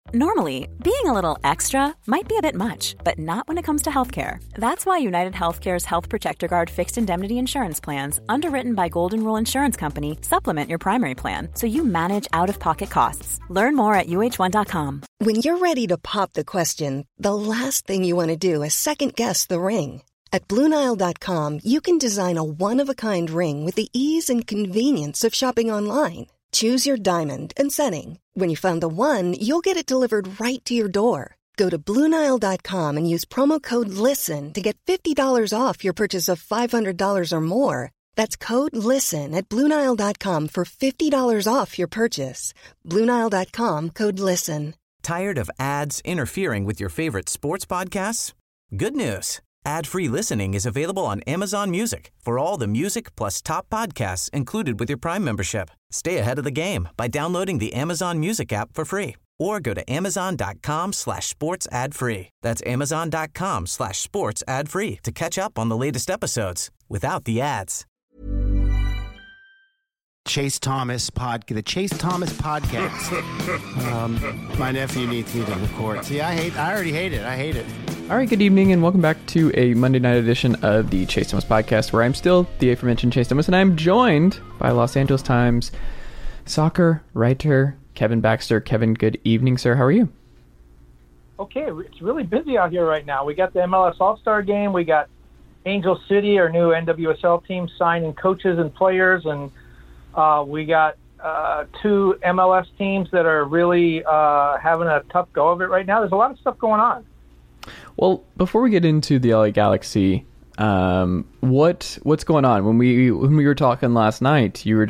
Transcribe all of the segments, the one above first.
Normally, being a little extra might be a bit much, but not when it comes to healthcare. That's why United Healthcare's Health Protector Guard fixed indemnity insurance plans, underwritten by Golden Rule Insurance Company, supplement your primary plan so you manage out-of-pocket costs. Learn more at uh1.com. When you're ready to pop the question, the last thing you want to do is second-guess the ring. At BlueNile.com, you can design a one-of-a-kind ring with the ease and convenience of shopping online. Choose your diamond and setting. When you find the one, you'll get it delivered right to your door. Go to BlueNile.com and use promo code LISTEN to get $50 off your purchase of $500 or more. That's code LISTEN at BlueNile.com for $50 off your purchase. BlueNile.com, code LISTEN. Tired of ads interfering with your favorite sports podcasts? Good news. Ad-free listening is available on Amazon Music for all the music plus top podcasts included with your Prime membership. Stay ahead of the game by downloading the Amazon Music app for free or go to amazon.com/sports ad free. That's amazon.com/sports ad free to catch up on the latest episodes without the ads. The Chase Thomas podcast. My nephew needs me to record. See, I already hate it. I hate it. All right, good evening, and welcome back to a Monday night edition of the Chase Thomas podcast, where I'm still the aforementioned Chase Thomas, and I'm joined by Los Angeles Times soccer writer Kevin Baxter. Kevin, good evening, sir. How are you? Okay, it's really busy out here right now. We got the MLS All-Star game. We got Angel City, our new NWSL team, signing coaches and players, and we got two MLS teams that are really having a tough go of it right now. There's a lot of stuff going on. Well, before we get into the LA Galaxy, what's going on? When we were talking last night, you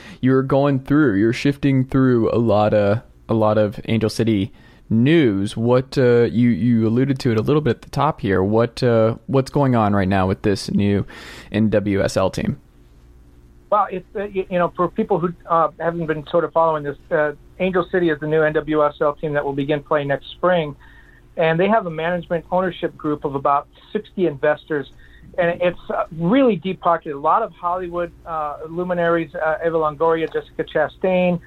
were shifting through a lot of Angel City news. What you alluded to it a little bit at the top here. What's going on right now with this new NWSL team? Well, it's for people who haven't been sort of following this, Angel City is the new NWSL team that will begin playing next spring. And they have a management ownership group of about 60 investors. And it's really deep-pocketed. A lot of Hollywood luminaries, Eva Longoria, Jessica Chastain,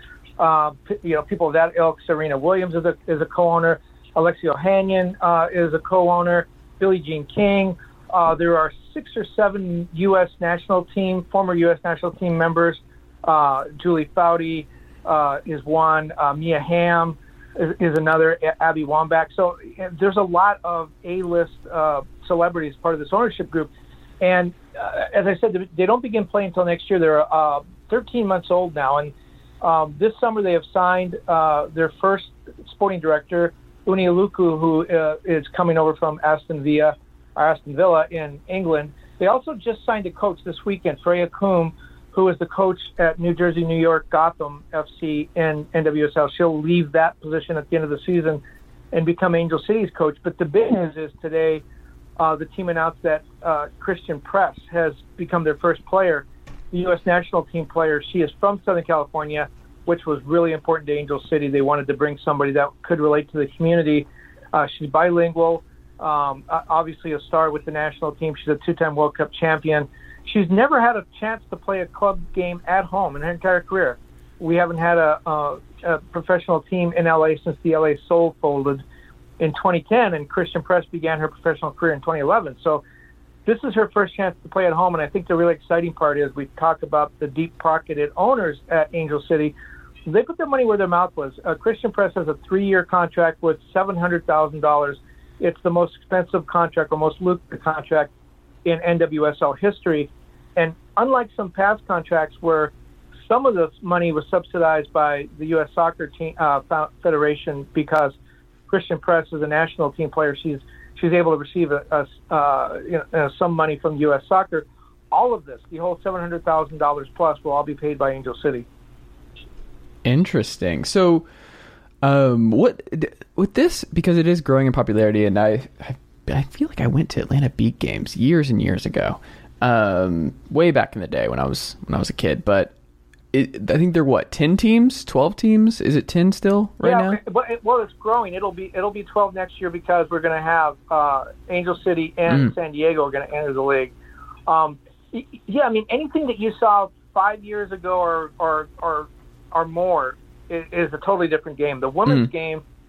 people of that ilk. Serena Williams is a co-owner. Alexia Ohanian is a co-owner. Billie Jean King. There are 6 or 7 former U.S. national team members. Julie Foudy is one. Mia Hamm is another, Abby Wambach. So there's a lot of A-list celebrities part of this ownership group. And as I said, they don't begin playing until next year. They're 13 months old now. And this summer they have signed their first sporting director, Uni Aluku, who is coming over from Aston Villa in England. They also just signed a coach this weekend, Freya Coombe, who is the coach at New Jersey, New York, Gotham FC in NWSL. She'll leave that position at the end of the season and become Angel City's coach. But the big news is today the team announced that Christian Press has become their first player, the U.S. national team player. She is from Southern California, which was really important to Angel City. They wanted to bring somebody that could relate to the community. She's bilingual, obviously a star with the national team. She's a 2-time World Cup champion. She's never had a chance to play a club game at home in her entire career. We haven't had a professional team in LA since the LA Soul folded in 2010, and Christian Press began her professional career in 2011. So this is her first chance to play at home, and I think the really exciting part is we talk about the deep-pocketed owners at Angel City. They put their money where their mouth was. Christian Press has a 3-year contract with $700,000. It's the most expensive contract or most lucrative contract in NWSL history. And unlike some past contracts where some of the money was subsidized by the U.S. Soccer team, Federation, because Christian Press is a national team player, she's able to receive some money from U.S. Soccer. All of this, the whole $700,000 plus, will all be paid by Angel City. Interesting. So what with this, because it is growing in popularity, and I feel like I went to Atlanta Beat games years and years ago, way back in the day when I was a kid. But I think they're 10 teams, 12 teams? Is it 10 still now? Well, it's growing. It'll be 12 next year because we're going to have Angel City and San Diego are going to enter the league. Yeah, I mean, anything that you saw 5 years ago or more is a totally different game. The women's game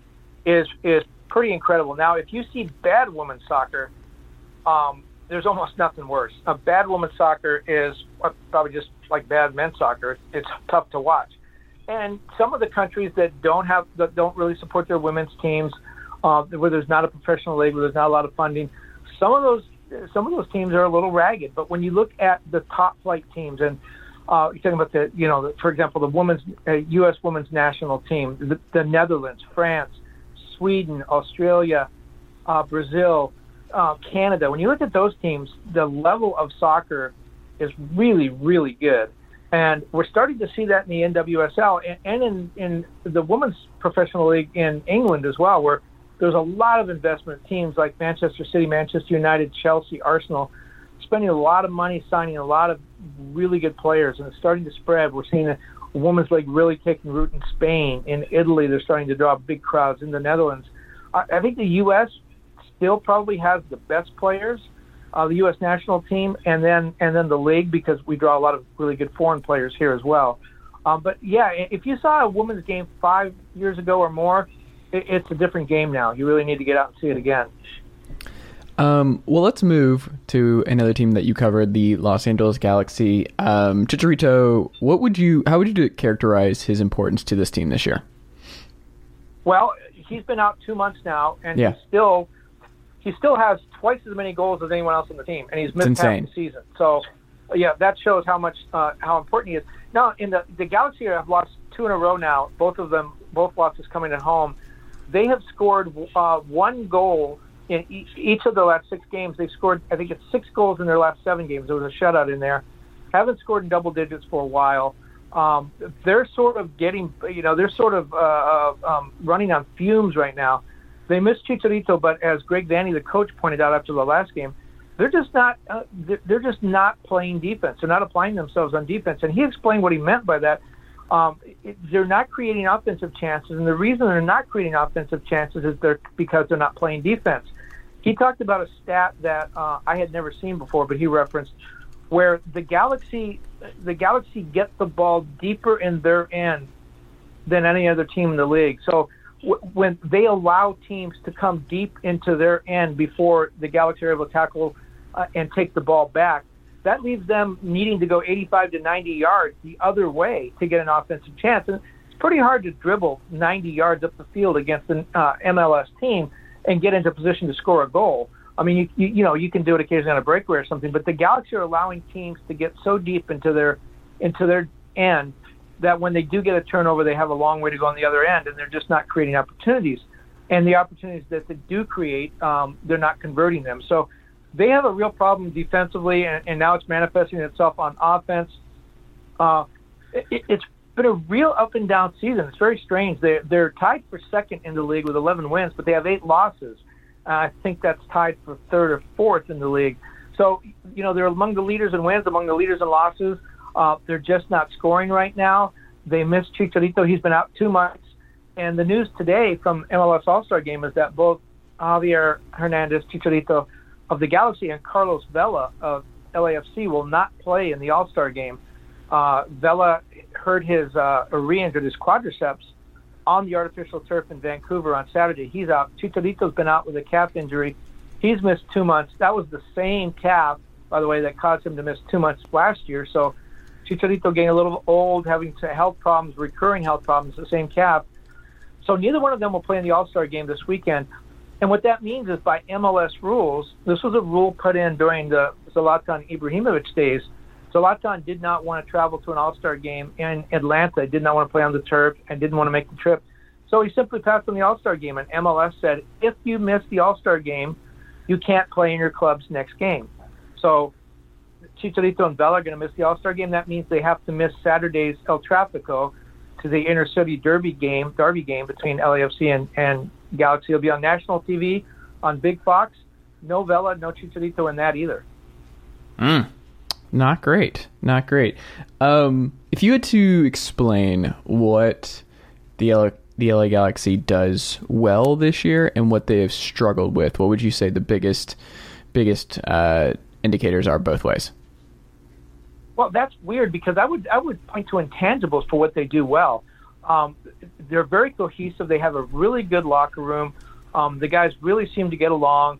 is pretty incredible. Now, if you see bad women's soccer, there's almost nothing worse. Bad women's soccer is probably just like bad men's soccer. It's tough to watch. And some of the countries that don't really support their women's teams, where there's not a professional league, where there's not a lot of funding, some of those teams are a little ragged. But when you look at the top flight teams, and you're talking about for example, the U.S. women's national team, the Netherlands, France, Sweden, Australia, Brazil, Canada. When you look at those teams, the level of soccer is really, really good. And we're starting to see that in the NWSL and in the women's professional league in England as well, where there's a lot of investment. Teams like Manchester City, Manchester United, Chelsea, Arsenal, spending a lot of money signing a lot of really good players, and it's starting to spread. We're seeing a women's league really taking root in Spain. In Italy, they're starting to draw big crowds. In the Netherlands, I think the U.S. still probably has the best players, the U.S. national team, and then the league, because we draw a lot of really good foreign players here as well. But yeah, if you saw a women's game 5 years ago or more, it's a different game now. You really need to get out and see it again. Well, let's move to another team that you covered, the Los Angeles Galaxy. Chicharito, how would you characterize his importance to this team this year? Well, he's been out 2 months now, and he still has twice as many goals as anyone else on the team, and he's missed half the season. So, yeah, that shows how important he is. Now, in the Galaxy have lost 2 in a row now. Both losses coming at home. They have scored 1 goal in each of the last 6 games. They've scored, I think it's 6 goals in their last 7 games. There was a shutout in there. Haven't scored in double digits for a while. They're sort of running on fumes right now. They miss Chicharito, but as Greg Vanney, the coach, pointed out after the last game, they're just not playing defense. They're not applying themselves on defense. And he explained what he meant by that. They're not creating offensive chances, and the reason they're not creating offensive chances is because they're not playing defense. He talked about a stat that I had never seen before, but he referenced, where the Galaxy get the ball deeper in their end than any other team in the league. So when they allow teams to come deep into their end before the Galaxy are able to tackle and take the ball back, that leaves them needing to go 85 to 90 yards the other way to get an offensive chance. And it's pretty hard to dribble 90 yards up the field against an MLS team and get into position to score a goal. I mean, you can do it occasionally on a breakaway or something, but the Galaxy are allowing teams to get so deep into their end that when they do get a turnover, they have a long way to go on the other end, and they're just not creating opportunities. And the opportunities that they do create, they're not converting them. So they have a real problem defensively, and now it's manifesting itself on offense. It's been a real up and down season. It's very strange. They're tied for second in the league with 11 wins, but they have 8 losses. I think that's tied for third or fourth in the league. So, they're among the leaders in wins, among the leaders in losses. They're just not scoring right now. They miss Chicharito. He's been out 2 months. And the news today from MLS All-Star Game is that both Javier Hernandez, Chicharito of the Galaxy, and Carlos Vela of LAFC will not play in the All-Star Game. Vela re-injured his quadriceps on the artificial turf in Vancouver on Saturday. He's out. Chicharito's been out with a calf injury. He's missed 2 months. That was the same calf, by the way, that caused him to miss 2 months last year. So Chicharito getting a little old, having health problems, recurring health problems, the same calf. So neither one of them will play in the All-Star Game this weekend. And what that means is, by MLS rules, this was a rule put in during the Zlatan Ibrahimovic days. Zlatan did not want to travel to an All-Star Game in Atlanta, did not want to play on the turf, and didn't want to make the trip. So he simply passed on the All-Star Game, and MLS said, if you miss the All-Star Game, you can't play in your club's next game. So Chicharito and Vela are going to miss the All-Star Game. That means they have to miss Saturday's El Tráfico to the inter-city derby game between LAFC and Galaxy. It'll be on national TV, on Big Fox. No Vela, no Chicharito in that either. Not great. If you had to explain what the LA Galaxy does well this year and what they have struggled with, what would you say the biggest indicators are both ways? Well, that's weird, because I would point to intangibles for what they do well. They're very cohesive. They have a really good locker room. The guys really seem to get along.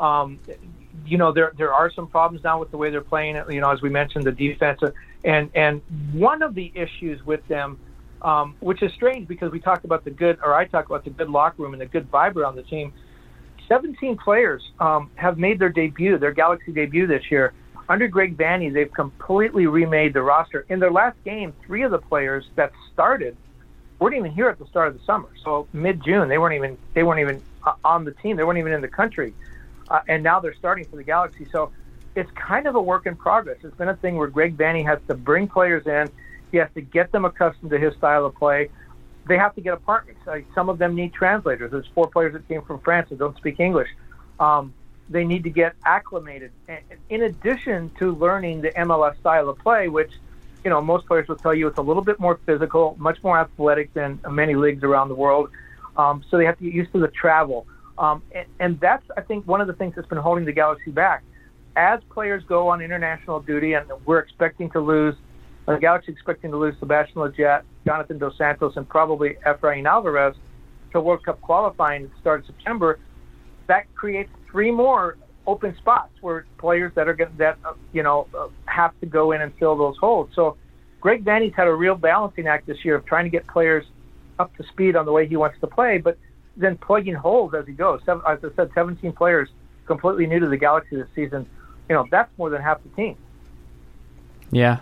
There are some problems now with the way they're playing. As we mentioned, the defense. And one of the issues with them, which is strange because I talk about the good locker room and the good vibe around the team. 17 players have made their Galaxy debut this year. Under Greg Vanney, they've completely remade the roster. In their last game, 3 of the players that started weren't even here at the start of the summer. So mid-June, they weren't even on the team. They weren't even in the country. And now they're starting for the Galaxy. So it's kind of a work in progress. It's been a thing where Greg Vanney has to bring players in. He has to get them accustomed to his style of play. They have to get apartments. Some of them need translators. There's 4 players that came from France that don't speak English. They need to get acclimated. In addition to learning the MLS style of play, which, most players will tell you it's a little bit more physical, much more athletic than many leagues around the world. So they have to get used to the travel. And that's, I think, one of the things that's been holding the Galaxy back. As players go on international duty, and the Galaxy expecting to lose Sebastian Lletget, Jonathan Dos Santos, and probably Efrain Alvarez to World Cup qualifying at the start of September, that creates 3 more open spots where players that have to go in and fill those holes. So Greg Vanney's had a real balancing act this year of trying to get players up to speed on the way he wants to play, but then plugging holes as he goes. As I said, 17 players completely new to the Galaxy this season. That's more than half the team. Yeah.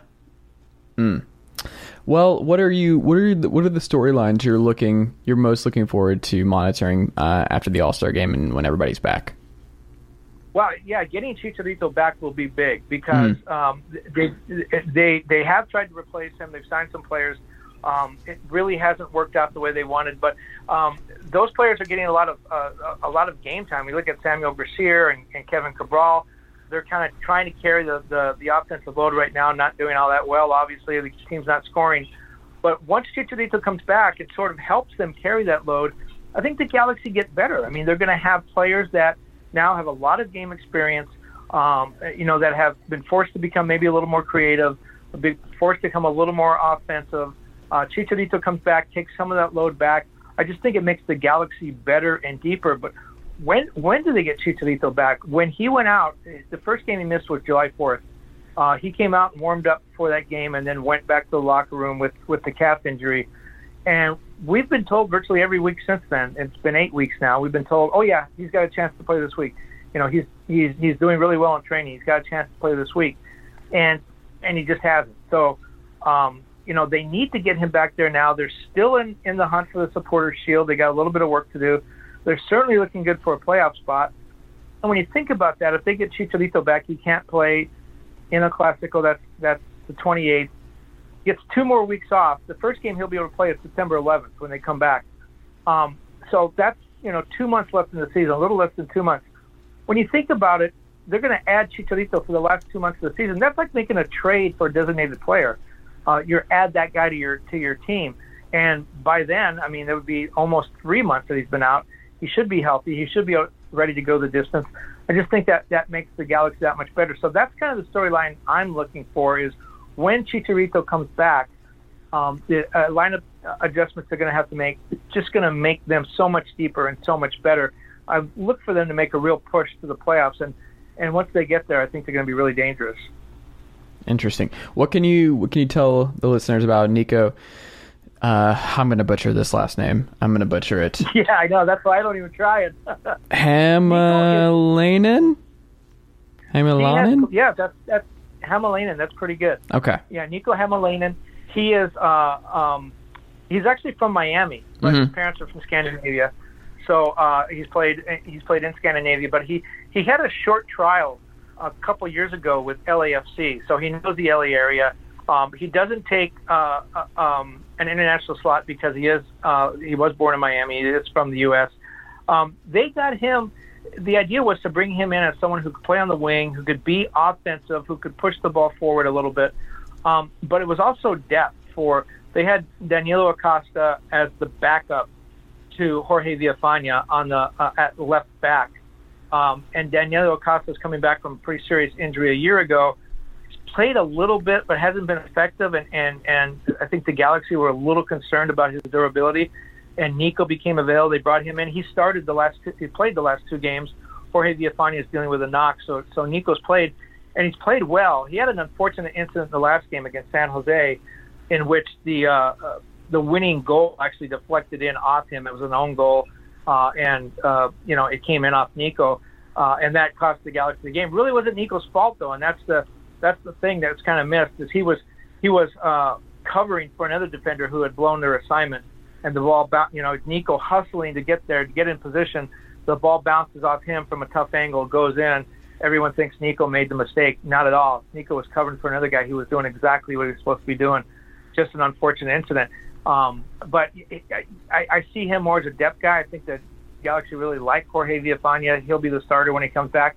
Well, what are the storylines you're most looking forward to monitoring after the All-Star game and when everybody's back? Well, yeah, getting Chicharito back will be big because they have tried to replace him. They've signed some players. It really hasn't worked out the way they wanted, but those players are getting a lot of game time. We look at Samuel Brashear and Kevin Cabral. They're kind of trying to carry the offensive load right now, not doing all that well. Obviously, the team's not scoring. But once Chicharito comes back, it sort of helps them carry that load. I think the Galaxy get better. I mean, they're going to have players that now have a lot of game experience, that have been forced to become maybe a little more creative, forced to become a little more offensive. Chicharito comes back, takes some of that load back. I just think it makes the Galaxy better and deeper. But when do they get Chicharito back? When he went out, the first game he missed was July 4th. He came out and warmed up for that game and then went back to the locker room with the calf injury. And we've been told virtually every week since then, it's been 8 weeks now, we've been told, oh yeah, he's got a chance to play this week. He's doing really well in training. He's got a chance to play this week. And he just hasn't. So, they need to get him back there now. They're still in the hunt for the Supporters' Shield. They got a little bit of work to do. They're certainly looking good for a playoff spot. And when you think about that, if they get Chicharito back, he can't play in a Clásico. That's the 28th. Gets 2 more weeks off. The first game he'll be able to play is September 11th when they come back. So that's 2 months left in the season, a little less than 2 months. When you think about it, they're going to add Chicharito for the last 2 months of the season. That's like making a trade for a designated player. You add that guy to your team, and by then, I mean, there would be almost 3 months that he's been out. He should be healthy. He should be ready to go the distance. I just think that makes the Galaxy that much better. So that's kind of the storyline I'm looking for is when Chicharito comes back, the lineup adjustments they're going to have to make, it's just going to make them so much deeper and so much better. I look for them to make a real push to the playoffs, and once they get there, I think they're going to be really dangerous. Interesting. What can you tell the listeners about Nico? I'm going to butcher this last name. I'm going to butcher it. Yeah, I know. That's why I don't even try it. Hamalainen? Yeah, that's Hamalainen. That's pretty good. Okay. Yeah, Nico Hamalainen. He is. He's actually from Miami, but his parents are from Scandinavia. So he's played in Scandinavia, but he had a short trial a couple years ago with LAFC, so he knows the LA area. He doesn't take an international slot because he was born in Miami. He is from the U.S. They got him. The idea was to bring him in as someone who could play on the wing, who could be offensive, who could push the ball forward a little bit. But it was also depth. They had Danilo Acosta as the backup to Jorge Villafaña on the at left back. And Danilo Acosta is coming back from a pretty serious injury a year ago. played a little bit, but hasn't been effective. And I think the Galaxy were a little concerned about his durability. And Nico became available. They brought him in. He played the last 2 games. Jorge Villafania is dealing with a knock, so Nico's played, and he's played well. He had an unfortunate incident in the last game against San Jose, in which the winning goal actually deflected in off him. It was an own goal, and it came in off Nico, and that cost the Galaxy the game. Really wasn't Nico's fault though, and that's the thing that's kind of missed, is he was covering for another defender who had blown their assignment, and the ball Nico hustling to get there, to get in position. The ball bounces off him from a tough angle, goes in. Everyone thinks Nico made the mistake. Not at all. Nico was covering for another guy who was doing exactly what he was supposed to be doing. Just an unfortunate incident. But I see him more as a depth guy. I think that Galaxy really like Jorge Villafania. He'll be the starter when he comes back.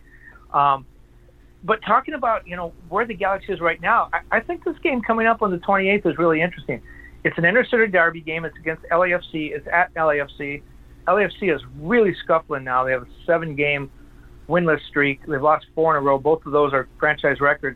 But talking about, where the Galaxy is right now, I think this game coming up on the 28th is really interesting. It's an inter-city derby game. It's against LAFC. It's at LAFC. LAFC is really scuffling now. They have a 7-game winless streak. They've lost 4 in a row. Both of those are franchise records.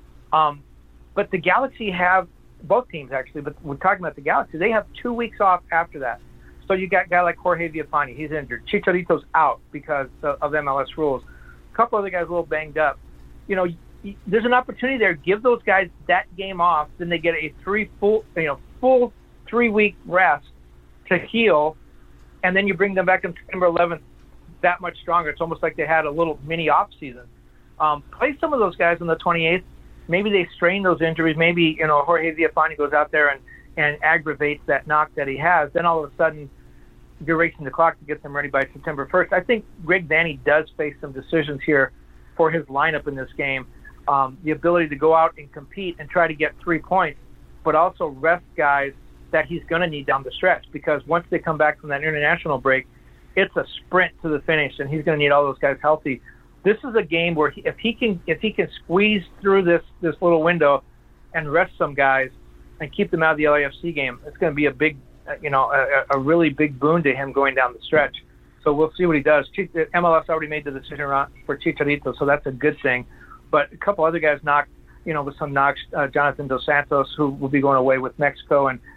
But the Galaxy have, both teams actually, but we're talking about the Galaxy, they have 2 weeks off after that. So you got a guy like Jorge Villafania. He's injured. Chicharito's out because of MLS rules. A couple other guys a little banged up. There's an opportunity there. Give those guys that game off. Then they get a full 3-week rest to heal. And then you bring them back on September 11th that much stronger. It's almost like they had a little mini off season. Play some of those guys on the 28th. Maybe they strain those injuries. Maybe, Jorge Villafania goes out there and aggravates that knock that he has. Then all of a sudden, you're racing the clock to get them ready by September 1st. I think Greg Vanney does face some decisions here for his lineup in this game. The ability to go out and compete and try to get 3 points, but also rest guys that he's going to need down the stretch, because once they come back from that international break, it's a sprint to the finish, and he's going to need all those guys healthy. This is a game where if he can squeeze through this little window and rest some guys and keep them out of the LAFC game, it's going to be a big, a really big boon to him going down the stretch. So we'll see what he does. MLS already made the decision for Chicharito, so that's a good thing. But a couple other guys knocked, with some knocks, Jonathan Dos Santos, who will be going away with Mexico, and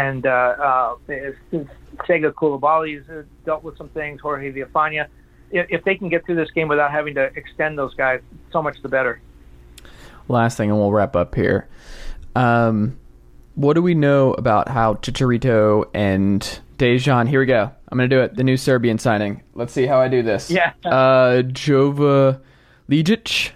Sega Koulibaly's dealt with some things, Jorge Villafania. If they can get through this game without having to extend those guys, so much the better. Last thing, and we'll wrap up here. What do we know about how Chicharito and Dejan, here we go, I'm going to do it, the new Serbian signing. Let's see how I do this. Yeah. Jova Lijic.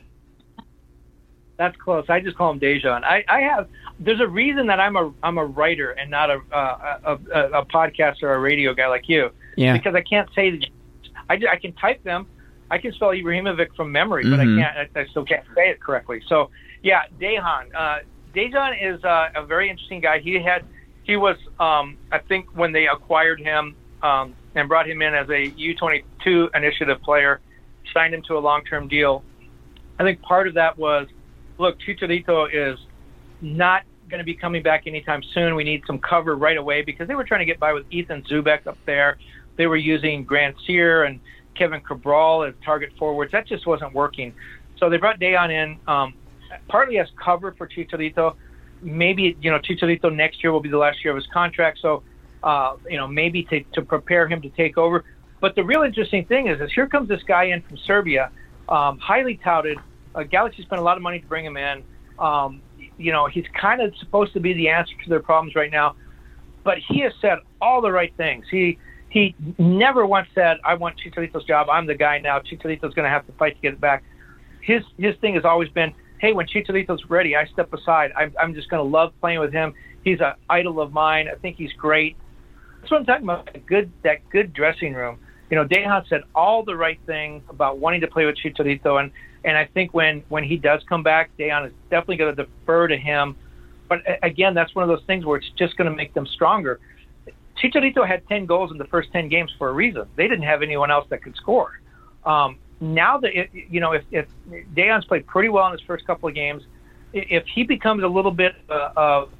That's close. I just call him Dejan. There's a reason that I'm a writer and not a podcaster or a radio guy like you. Yeah. Because I can't say the, I can type them. I can spell Ibrahimovic from memory, but I still can't say it correctly. So yeah, Dejan. Dejan is a very interesting guy. He was I think when they acquired him and brought him in as a U22 initiative player, signed him to a long-term deal. I think part of that was, look, Chicharito is not going to be coming back anytime soon. We need some cover right away, because they were trying to get by with Ethan Zubek up there. They were using Grant Sear and Kevin Cabral as target forwards. That just wasn't working. So they brought Dejan in partly as cover for Chicharito. Maybe, Chicharito next year will be the last year of his contract. So, maybe to prepare him to take over. But the real interesting thing is here comes this guy in from Serbia, highly touted. Galaxy spent a lot of money to bring him in. He's kind of supposed to be the answer to their problems right now, but he has said all the right things. He never once said, I want Chicharito's job, I'm the guy now, Chicharito's going to have to fight to get it back. His thing has always been, hey, when Chicharito's ready, I step aside. I'm just going to love playing with him. He's an idol of mine. I think he's great. That's what I'm talking about, that good dressing room. Dejan said all the right things about wanting to play with Chicharito, and I think when he does come back, Dejan is definitely going to defer to him. But again, that's one of those things where it's just going to make them stronger. Chicharito had 10 goals in the first 10 games for a reason. They didn't have anyone else that could score. Now that if Dejan's played pretty well in his first couple of games, if he becomes a little bit of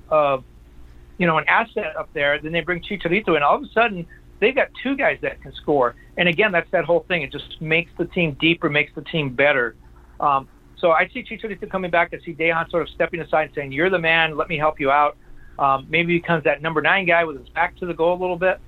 an asset up there, then they bring Chicharito in. All of a sudden, they've got 2 guys that can score. And again, that's that whole thing. It just makes the team deeper, makes the team better. So I see Chicharito coming back. I see Dejan sort of stepping aside and saying, "You're the man. Let me help you out." Maybe he becomes that number 9 guy with his back to the goal a little bit.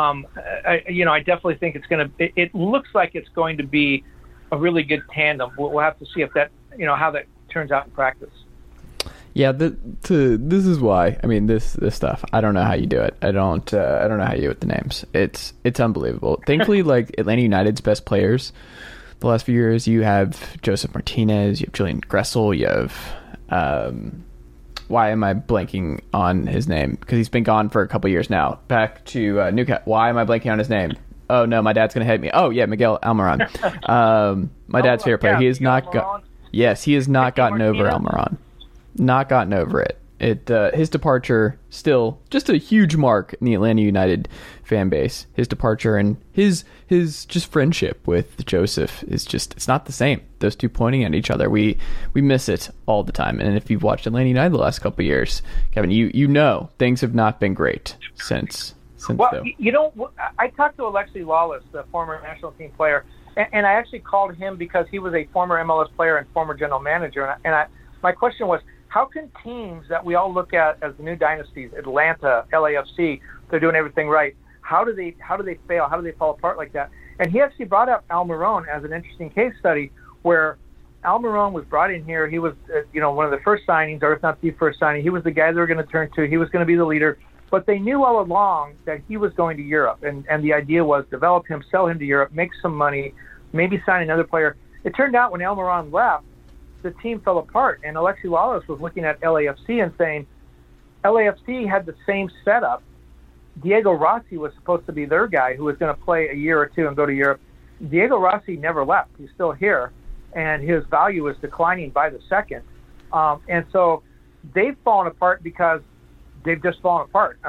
I definitely think it's going to. It looks like it's going to be a really good tandem. We'll have to see if that, how that turns out in practice. Yeah, this is why. I mean, this stuff. I don't know how you do it. I don't know how you do it with the names. It's unbelievable. Thankfully, like Atlanta United's best players the last few years, you have Joseph Martinez, you have Julian Gressel, you have why am I blanking on his name? Because he's been gone for a couple years now. Back to Newcastle. Why am I blanking on his name? Oh no, my dad's gonna hit me. Oh yeah, Miguel Almiron. My dad's favorite player. He has not got. Yes, he has not gotten over Almiron. Not gotten over it. His departure still just a huge mark in the Atlanta United fan base. His departure and his just friendship with Joseph is just, it's not the same. Those two pointing at each other, we miss it all the time. And if you've watched Atlanta United the last couple of years, Kevin, you know things have not been great since. Well, I talked to Alexi Lawless, the former national team player, and I actually called him because he was a former MLS player and former general manager. My question was, how can teams that we all look at as the new dynasties, Atlanta, LAFC, they're doing everything right, how do they fail? How do they fall apart like that? And he actually brought up Almiron as an interesting case study, where Almiron was brought in here. He was, one of the first signings, or if not the first signing. He was the guy they were going to turn to. He was going to be the leader. But they knew all along that he was going to Europe, and the idea was develop him, sell him to Europe, make some money, maybe sign another player. It turned out when Almiron left, the team fell apart, and Alexi Lawless was looking at LAFC and saying, LAFC had the same setup. Diego Rossi was supposed to be their guy who was going to play a year or two and go to Europe. Diego Rossi never left. He's still here, and his value is declining by the second. And so they've fallen apart because they've just fallen apart.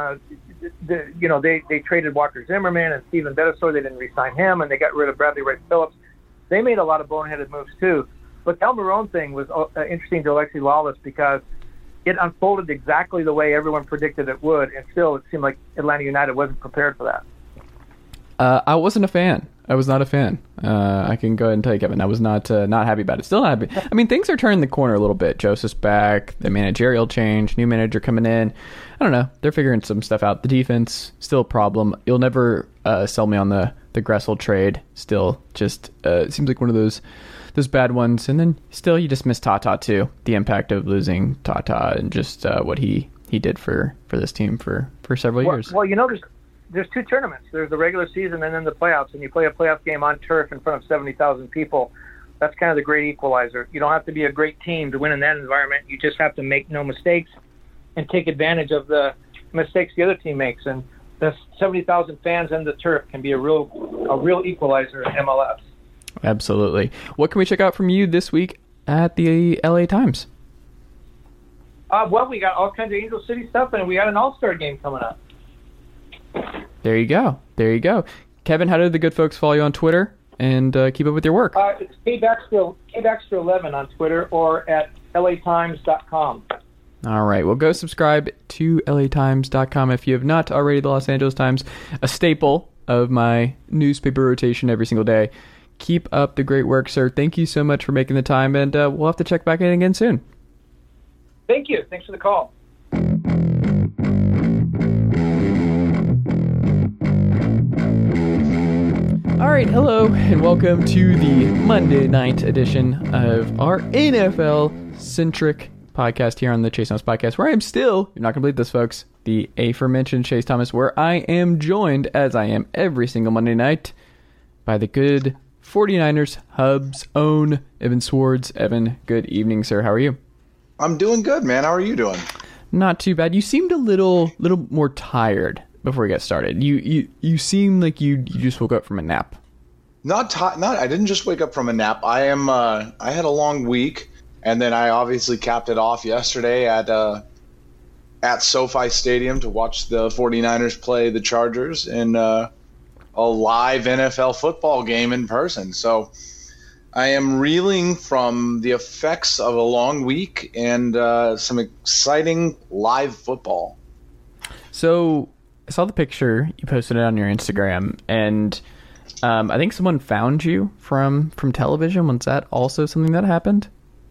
They traded Walker Zimmerman and Steven Betasor. They didn't re-sign him, and they got rid of Bradley Wright Phillips. They made a lot of boneheaded moves too. But the Almiron thing was interesting to Alexi Lawless because it unfolded exactly the way everyone predicted it would, and still it seemed like Atlanta United wasn't prepared for that. I wasn't a fan. I was not a fan. I can go ahead and tell you, Kevin, I was not happy about it. Still happy. I mean, things are turning the corner a little bit. Joseph's back, the managerial change, new manager coming in. I don't know. They're figuring some stuff out. The defense, still a problem. You'll never sell me on the Gressel trade. Still just it seems like one of those bad ones. And then still you just miss Tata too. The impact of losing Tata and just what he did for this team for several years. Well, there's two tournaments. There's the regular season and then the playoffs, and you play a playoff game on turf in front of 70,000 people. That's kind of the great equalizer. You don't have to be a great team to win in that environment. You just have to make no mistakes and take advantage of the mistakes the other team makes. And the 70,000 fans and the turf can be a real equalizer in MLS. Absolutely. What can we check out from you this week at the LA Times? Well, we got all kinds of Angel City stuff, and we got an All-Star game coming up. There you go. Kevin, how do the good folks follow you on Twitter and keep up with your work? It's kbaxter11 on Twitter or at latimes.com. All right. Well, go subscribe to latimes.com if you have not already. The Los Angeles Times, a staple of my newspaper rotation every single day. Keep up the great work, sir. Thank you so much for making the time, and we'll have to check back in again soon. Thank you. Thanks for the call. All right, hello, and welcome to the Monday night edition of our NFL-centric podcast here on the Chase Thomas Podcast, where I am still, you're not going to believe this, folks, the aforementioned Chase Thomas, where I am joined, as I am every single Monday night, by the good 49ers Hub's own Evan Swartz. Evan, good evening, sir. How are you? I'm doing good, man. How are you doing? Not too bad. You seemed a little more tired before we got started. You seem like you just woke up from a nap. I didn't just wake up from a nap. I had a long week, and then I obviously capped it off yesterday at SoFi Stadium to watch the 49ers play the Chargers in a live NFL football game in person. So I am reeling from the effects of a long week and some exciting live football. So I saw the picture. You posted it on your Instagram, and I think someone found you from television. Was that also something that happened?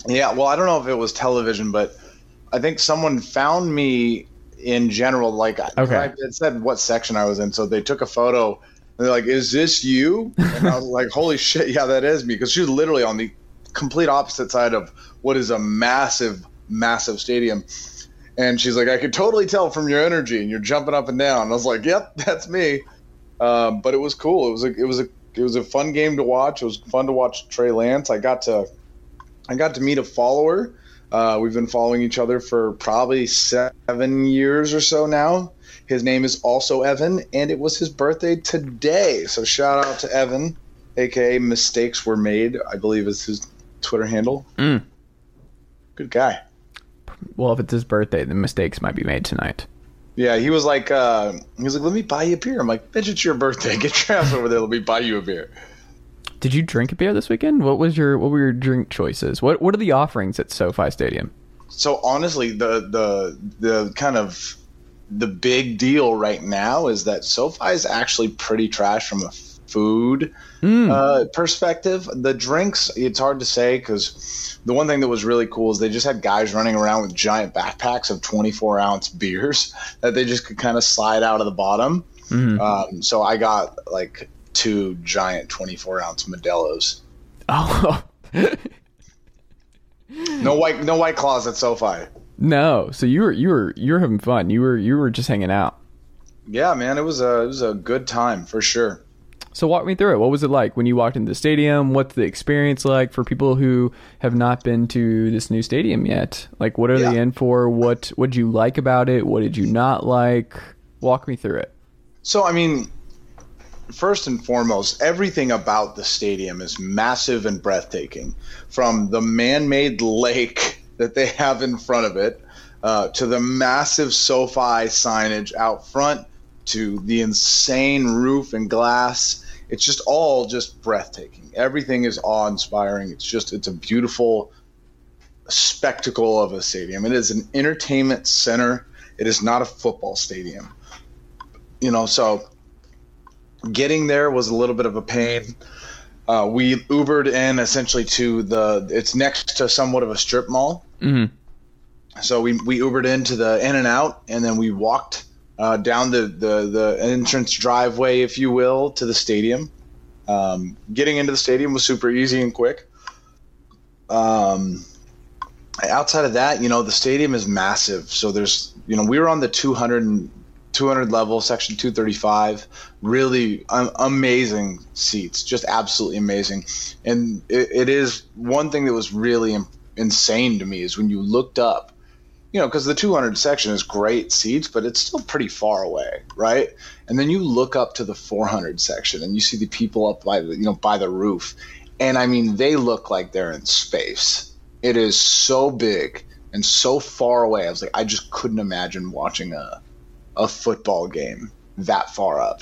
Yeah, well, I don't know if it was television, but I think someone found me in general. Like, it said what section I was in, so they took a photo. And they're like, "Is this you?" And I was like, "Holy shit, yeah, that is me." Because she was literally on the complete opposite side of what is a massive, massive stadium. And she's like, "I could totally tell from your energy, and you're jumping up and down." And I was like, "Yep, that's me." But it was cool. It was a fun game to watch. It was fun to watch Trey Lance. I got to meet a follower. We've been following each other for probably 7 years or so now. His name is also Evan, and it was his birthday today. So shout out to Evan, a.k.a. Mistakes Were Made, I believe is his Twitter handle. Good guy. Well, if it's his birthday, then mistakes might be made tonight. Yeah, he was like, "Let me buy you a beer." I'm like, "Bitch, it's your birthday. Get your ass over there. Let me buy you a beer." Did you drink a beer this weekend? What were your drink choices? What are the offerings at SoFi Stadium? So honestly, the kind of the big deal right now is that SoFi is actually pretty trash from a food perspective. The drinks, it's hard to say, because the one thing that was really cool is they just had guys running around with giant backpacks of 24-ounce beers that they just could kind of slide out of the bottom. So I got like 2 giant 24-ounce Modelo's. Oh, no white claws at SoFi. No, so you were having fun. You were just hanging out. Yeah, man, it was a good time for sure. So walk me through it. What was it like when you walked into the stadium? What's the experience like for people who have not been to this new stadium yet? Like, what are they in for? What did you like about it? What did you not like? Walk me through it. So, I mean, first and foremost, everything about the stadium is massive and breathtaking. From the man-made lake that they have in front of it, to the massive SoFi signage out front, to the insane roof and glass. It's just all just breathtaking. Everything is awe-inspiring. It's a beautiful spectacle of a stadium. It is an entertainment center. It is not a football stadium. So getting there was a little bit of a pain. We Ubered in essentially it's next to somewhat of a strip mall. Mm-hmm. So we Ubered into the In-N-Out, and then we walked down the entrance driveway, if you will, to the stadium. Getting into the stadium was super easy and quick. Outside of that, the stadium is massive. So there's, we were on the 200 level, section 235, really amazing seats, just absolutely amazing. And it is one thing that was really insane to me is when you looked up, because the 200 section is great seats, but it's still pretty far away, right? And then you look up to the 400 section and you see the people up by the roof. And I mean, they look like they're in space. It is so big and so far away. I was like, I just couldn't imagine watching a football game that far up,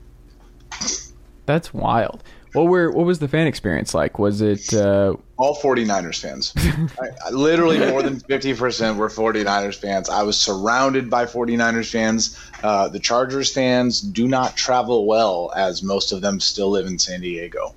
That's wild. What was the fan experience like? Was it all 49ers fans? Literally more than 50% were 49ers fans. I was surrounded by 49ers fans. The Chargers fans do not travel well, as most of them still live in San Diego.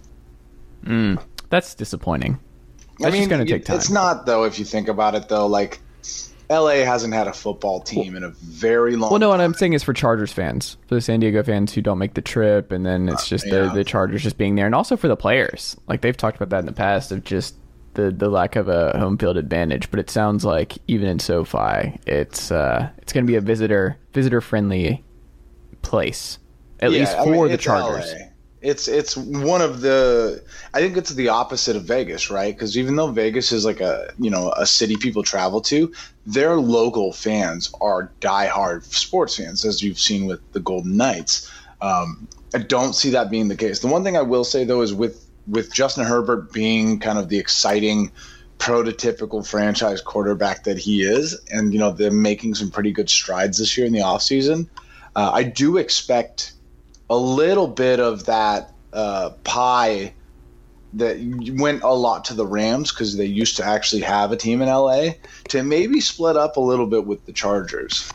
That's disappointing. That's just going to take time. It's not, though, if you think about it, though. Like, LA hasn't had a football team in a very long time. Well, no, what I'm saying is for Chargers fans, for the San Diego fans who don't make the trip, and then it's just the Chargers just being there, and also for the players. Like, they've talked about that in the past of just the lack of a home field advantage. But it sounds like even in SoFi, it's going to be a visitor friendly place, at least for the Chargers. LA. It's one of the, I think it's the opposite of Vegas, right? Because even though Vegas is like a city people travel to, their local fans are diehard sports fans, as you've seen with the Golden Knights. I don't see that being the case. The one thing I will say, though, is with Justin Herbert being kind of the exciting prototypical franchise quarterback that he is, and them making some pretty good strides this year in the offseason, I do expect a little bit of that pie that went a lot to the Rams, because they used to actually have a team in LA, to maybe split up a little bit with the Chargers.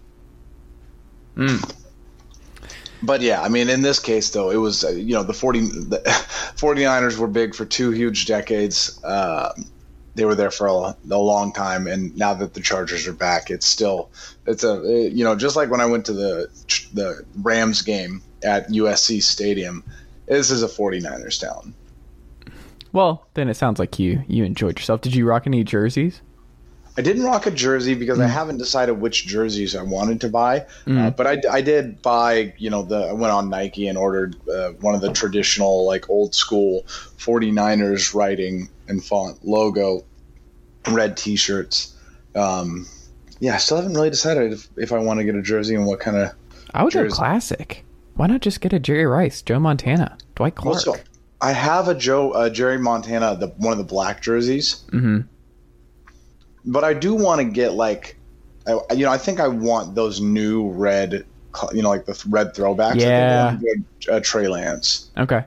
But yeah, I mean, in this case, though, it was, the 49ers were big for 2 huge decades. they were there for a long time, and now that the Chargers are back, it's just like when I went to the Rams game at USC Stadium. This is a 49ers town. Well, then it sounds like you enjoyed yourself. Did you rock any jerseys? I didn't rock a jersey because I haven't decided which jerseys I wanted to buy. But I did buy, I went on Nike and ordered one of the traditional, like, old school 49ers writing and font logo red T-shirts. I still haven't really decided if I want to get a jersey and what kind of I would jersey. go classic. Why not just get a Jerry Rice, Joe Montana, Dwight Clark? Also, I have a Jerry Montana, one of the black jerseys. Mm-hmm. But I do want to get, like, I think I want those new red, like the red throwbacks. Yeah. I think Trey Lance. Okay.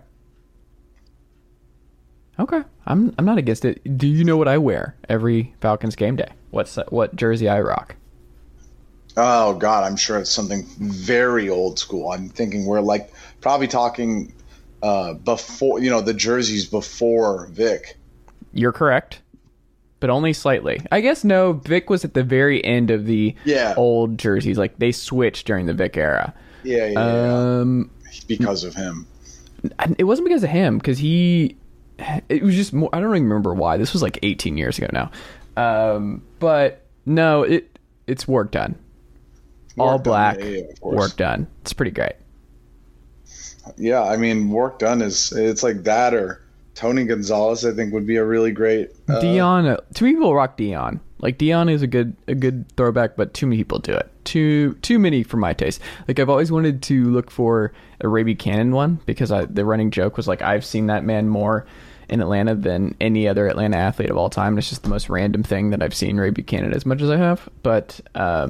I'm not against it. Do you know what I wear every Falcons game day? What jersey I rock? Oh God, I'm sure it's something very old school. I'm thinking we're like probably talking before, the jerseys before Vic. You're correct, but only slightly. I guess no, Vic was at the very end of the old jerseys. Like they switched during the Vic era. Yeah. Because of him. It wasn't because of him, because it was just more, I don't even remember why. This was like 18 years ago now. But no, it's work done. All black, work done. It's pretty great. Yeah, I mean, work done it's like that, or Tony Gonzalez, I think, would be a really great. Dion, too many people rock Dion. Like Dion is a good throwback, but too many people do it. Too many for my taste. Like I've always wanted to look for a Ray Buchanan one, because the running joke was like, I've seen that man more in Atlanta than any other Atlanta athlete of all time. And it's just the most random thing that I've seen Ray Buchanan as much as I have. But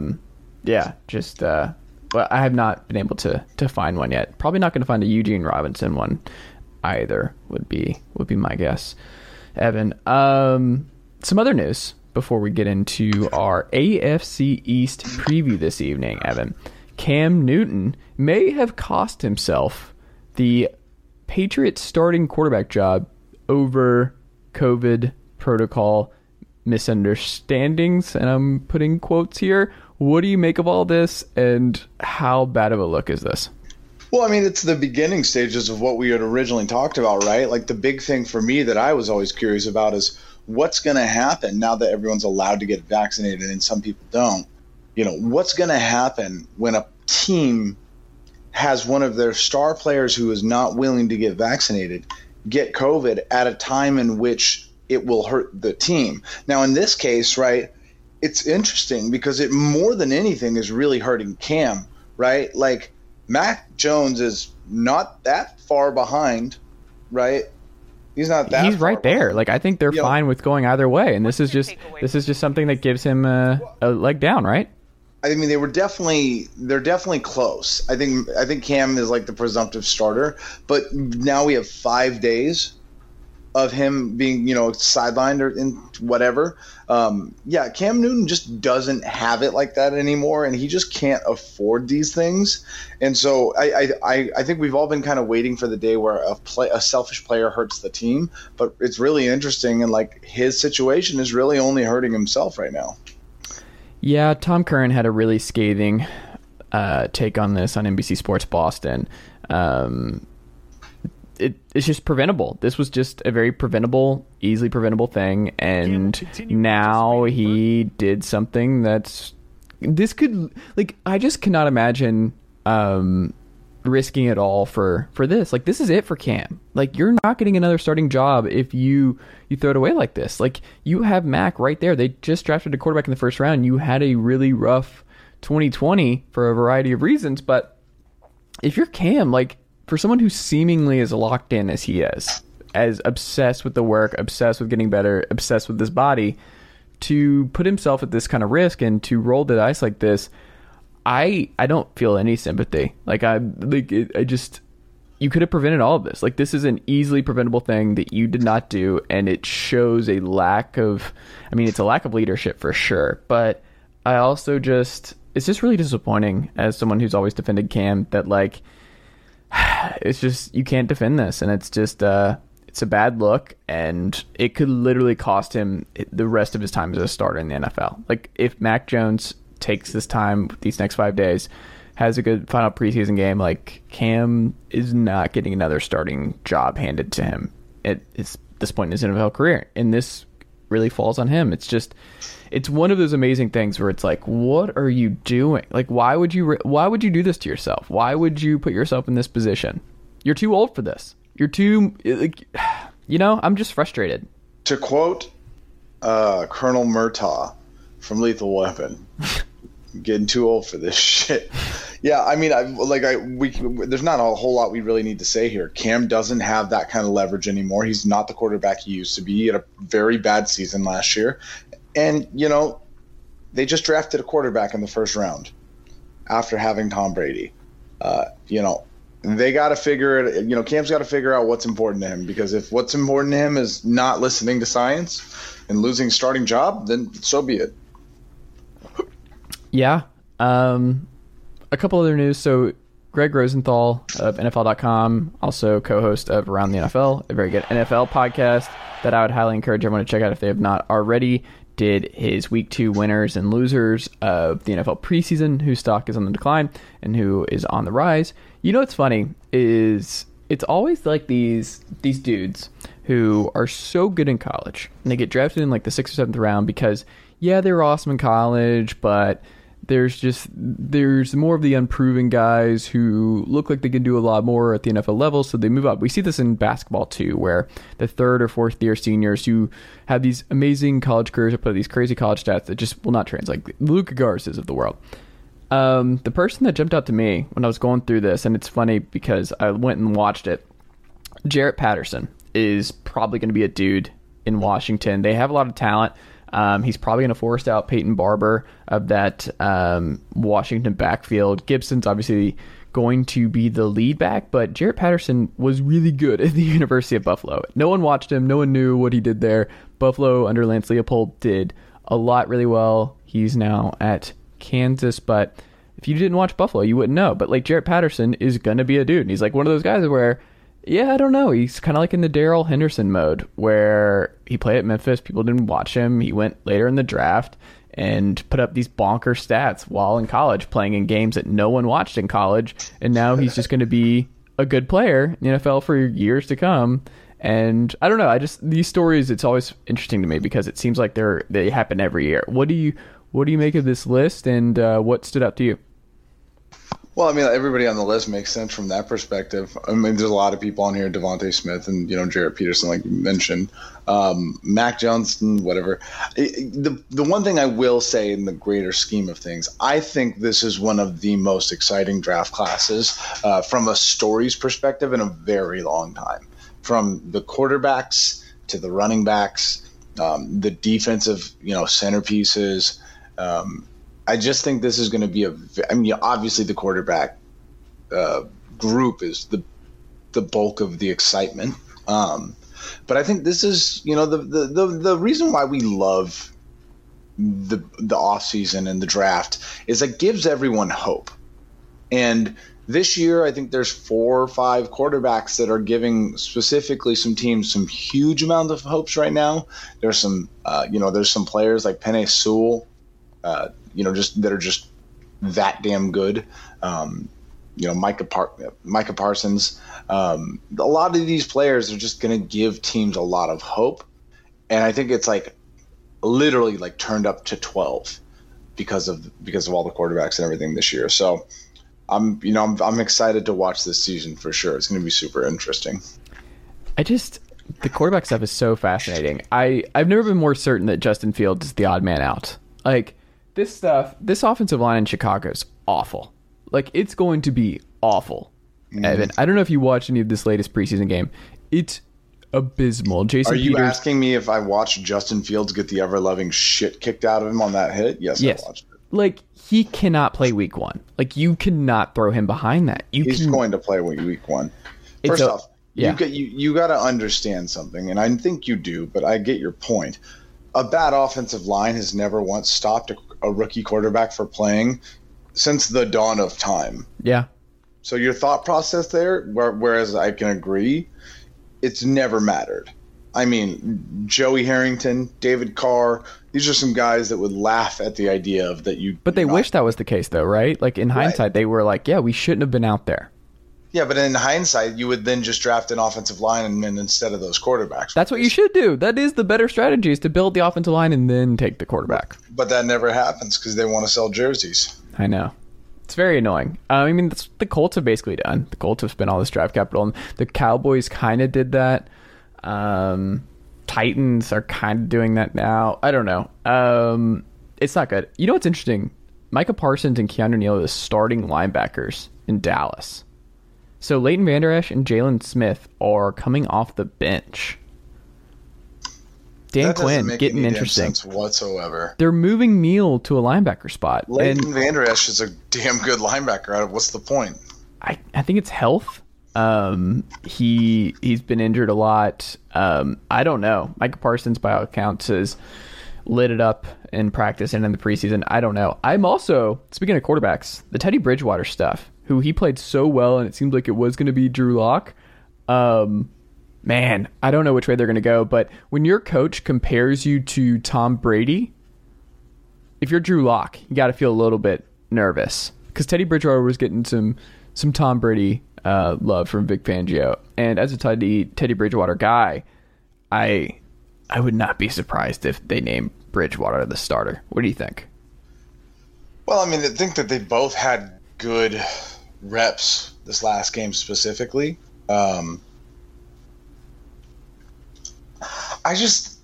well, I have not been able to find one yet. Probably not going to find a Eugene Robinson one either, would be my guess. Evan, some other news before we get into our AFC East preview this evening, Evan. Cam Newton may have cost himself the Patriots starting quarterback job over COVID protocol misunderstandings, and I'm putting quotes here. What do you make of all this, and how bad of a look is this? Well, I mean, it's the beginning stages of what we had originally talked about, right? Like the big thing for me that I was always curious about is what's going to happen now that everyone's allowed to get vaccinated and some people don't. What's going to happen when a team has one of their star players who is not willing to get vaccinated get COVID at a time in which it will hurt the team? Now, in this case, right, it's interesting because it more than anything is really hurting Cam, right? Like Mac Jones is not that far behind, right? He's not that. He's right there. Like I think they're fine with going either way, and this is just something that gives him a leg down, right? I mean, they're definitely close. I think Cam is like the presumptive starter, but now we have 5 days of him being, sidelined or in whatever. Cam Newton just doesn't have it like that anymore, and he just can't afford these things. And so I think we've all been kind of waiting for the day where a selfish player hurts the team, but it's really interesting, and like his situation is really only hurting himself right now. Yeah, Tom Curran had a really scathing take on this on NBC Sports Boston. It's just preventable. This was just a very preventable, easily preventable thing, and now he did something this could, like, I just cannot imagine risking it all for this. Like, this is it for Cam. Like, you're not getting another starting job if you throw it away like this. Like, you have Mac right there. They just drafted a quarterback in the first round. You had a really rough 2020 for a variety of reasons, but if you're Cam, like, for someone who seemingly is locked in as he is, as obsessed with the work, obsessed with getting better, obsessed with his body, to put himself at this kind of risk and to roll the dice like this, I don't feel any sympathy. Like, you could have prevented all of this. Like, this is an easily preventable thing that you did not do, and it shows a lack of, it's a lack of leadership for sure, but I also it's just really disappointing as someone who's always defended Cam that, like, it's just, you can't defend this, and it's just It's a bad look, and it could literally cost him the rest of his time as a starter in the NFL. Like, if Mac Jones takes this time, these next 5 days, has a good final preseason game, like, Cam is not getting another starting job handed to him at this point in his NFL career. And this really falls on him. It's one of those amazing things where it's like, what are you doing? Like, why would you do this to yourself? Why would you put yourself in this position? You're too old for this. You're too, like, I'm just frustrated. To quote Colonel Murtaugh from Lethal Weapon, getting too old for this shit. Yeah, I mean, there's not a whole lot we really need to say here. Cam doesn't have that kind of leverage anymore. He's not the quarterback he used to be. He had a very bad season last year. And, they just drafted a quarterback in the first round after having Tom Brady. They got to figure it. Cam's got to figure out what's important to him, because if what's important to him is not listening to science and losing a starting job, then so be it. Yeah. A couple other news. So Greg Rosenthal of NFL.com, also co-host of Around the NFL, a very good NFL podcast that I would highly encourage everyone to check out if they have not already, did his week 2 winners and losers of the NFL preseason, whose stock is on the decline and who is on the rise. What's funny is it's always like these dudes who are so good in college and they get drafted in like the 6th or 7th round because, yeah, they were awesome in college, but there's more of the unproven guys who look like they can do a lot more at the NFL level, so they move up. We see this in basketball too, where the 3rd or 4th year seniors who have these amazing college careers or put these crazy college stats that just will not translate, like Luka Garcias of the world. The person that jumped out to me when I was going through this, and it's funny because I went and watched it, Jarrett Patterson is probably going to be a dude in Washington. They have a lot of talent. He's probably going to force out Peyton Barber of that Washington backfield. Gibson's obviously going to be the lead back, but Jarrett Patterson was really good at the University of Buffalo. No one watched him. No one knew what he did there. Buffalo under Lance Leopold did a lot really well. He's now at Kansas, but if you didn't watch Buffalo, you wouldn't know. But like, Jarrett Patterson is going to be a dude. And he's like one of those guys where, yeah, I don't know. He's kind of like in the Darrell Henderson mode where he played at Memphis. People didn't watch him. He went later in the draft and put up these bonker stats while in college, playing in games that no one watched in college. And now he's just going to be a good player in the NFL for years to come. And I don't know. These stories, it's always interesting to me because it seems like they happen every year. What do you make of this list, and what stood out to you? Well, I mean, everybody on the list makes sense from that perspective. I mean, there's a lot of people on here, Devontae Smith and, Jarrett Peterson, like you mentioned, Mac Johnson, whatever. The one thing I will say in the greater scheme of things, I think this is one of the most exciting draft classes from a stories perspective in a very long time. From the quarterbacks to the running backs, the defensive, centerpieces. I just think this is going to be obviously the quarterback group is the bulk of the excitement. But I think this is, the reason why we love the offseason and the draft is it gives everyone hope. And this year, I think there's 4 or 5 quarterbacks that are giving specifically some teams some huge amount of hopes right now. There's some, there's some players like Penei Sewell, just that are just that damn good. Micah Parsons. A lot of these players are just going to give teams a lot of hope, and I think it's like literally like turned up to 12 because of all the quarterbacks and everything this year. So I'm excited to watch this season for sure. It's going to be super interesting. The quarterback stuff is so fascinating. I've never been more certain that Justin Fields is the odd man out. Like, this offensive line in Chicago is awful. Like, it's going to be awful. Evan, I don't know if you watched any of this latest preseason game. It's abysmal. Jason Peters. Are you asking me if I watched Justin Fields get the ever-loving shit kicked out of him on that hit? Yes. I watched it. Like, he cannot play week 1. Like, you cannot throw him behind that. He's going to play week 1. First off, you got to understand something, and I think you do, but I get your point. A bad offensive line has never once stopped a rookie quarterback for playing since the dawn of time. Yeah. So your thought process there, whereas I can agree, it's never mattered. I mean, Joey Harrington, David Carr, these are some guys that would laugh at the idea of that you. But they wish that was the case, though, right? Like, in hindsight, they were like, yeah, we shouldn't have been out there. Yeah, but in hindsight, you would then just draft an offensive lineman instead of those quarterbacks. That's what you should do. That is the better strategy, is to build the offensive line and then take the quarterback. But that never happens because they want to sell jerseys. I know. It's very annoying. I mean, that's what the Colts have basically done. The Colts have spent all this draft capital, and the Cowboys kind of did that. Titans are kind of doing that now. I don't know. It's not good. You know what's interesting? Micah Parsons and Keanu Neal are the starting linebackers in Dallas. So Leighton Vander Esch and Jalen Smith are coming off the bench. Dan Quinn getting interesting sense whatsoever. They're moving Neal to a linebacker spot. Leighton Vander Esch is a damn good linebacker. What's the point? I think it's health. He's been injured a lot. I don't know. Micah Parsons, by all accounts, has lit it up in practice and in the preseason. I don't know. I'm also, speaking of quarterbacks, the Teddy Bridgewater stuff, who he played so well, and it seemed like it was going to be Drew Lock. Man, I don't know which way they're going to go, but when your coach compares you to Tom Brady, if you're Drew Lock, you got to feel a little bit nervous, because Teddy Bridgewater was getting some Tom Brady love from Vic Fangio, and as a Teddy Bridgewater guy, I would not be surprised if they name Bridgewater the starter. What do you think? Well, I mean, I think that they both had good reps this last game specifically. I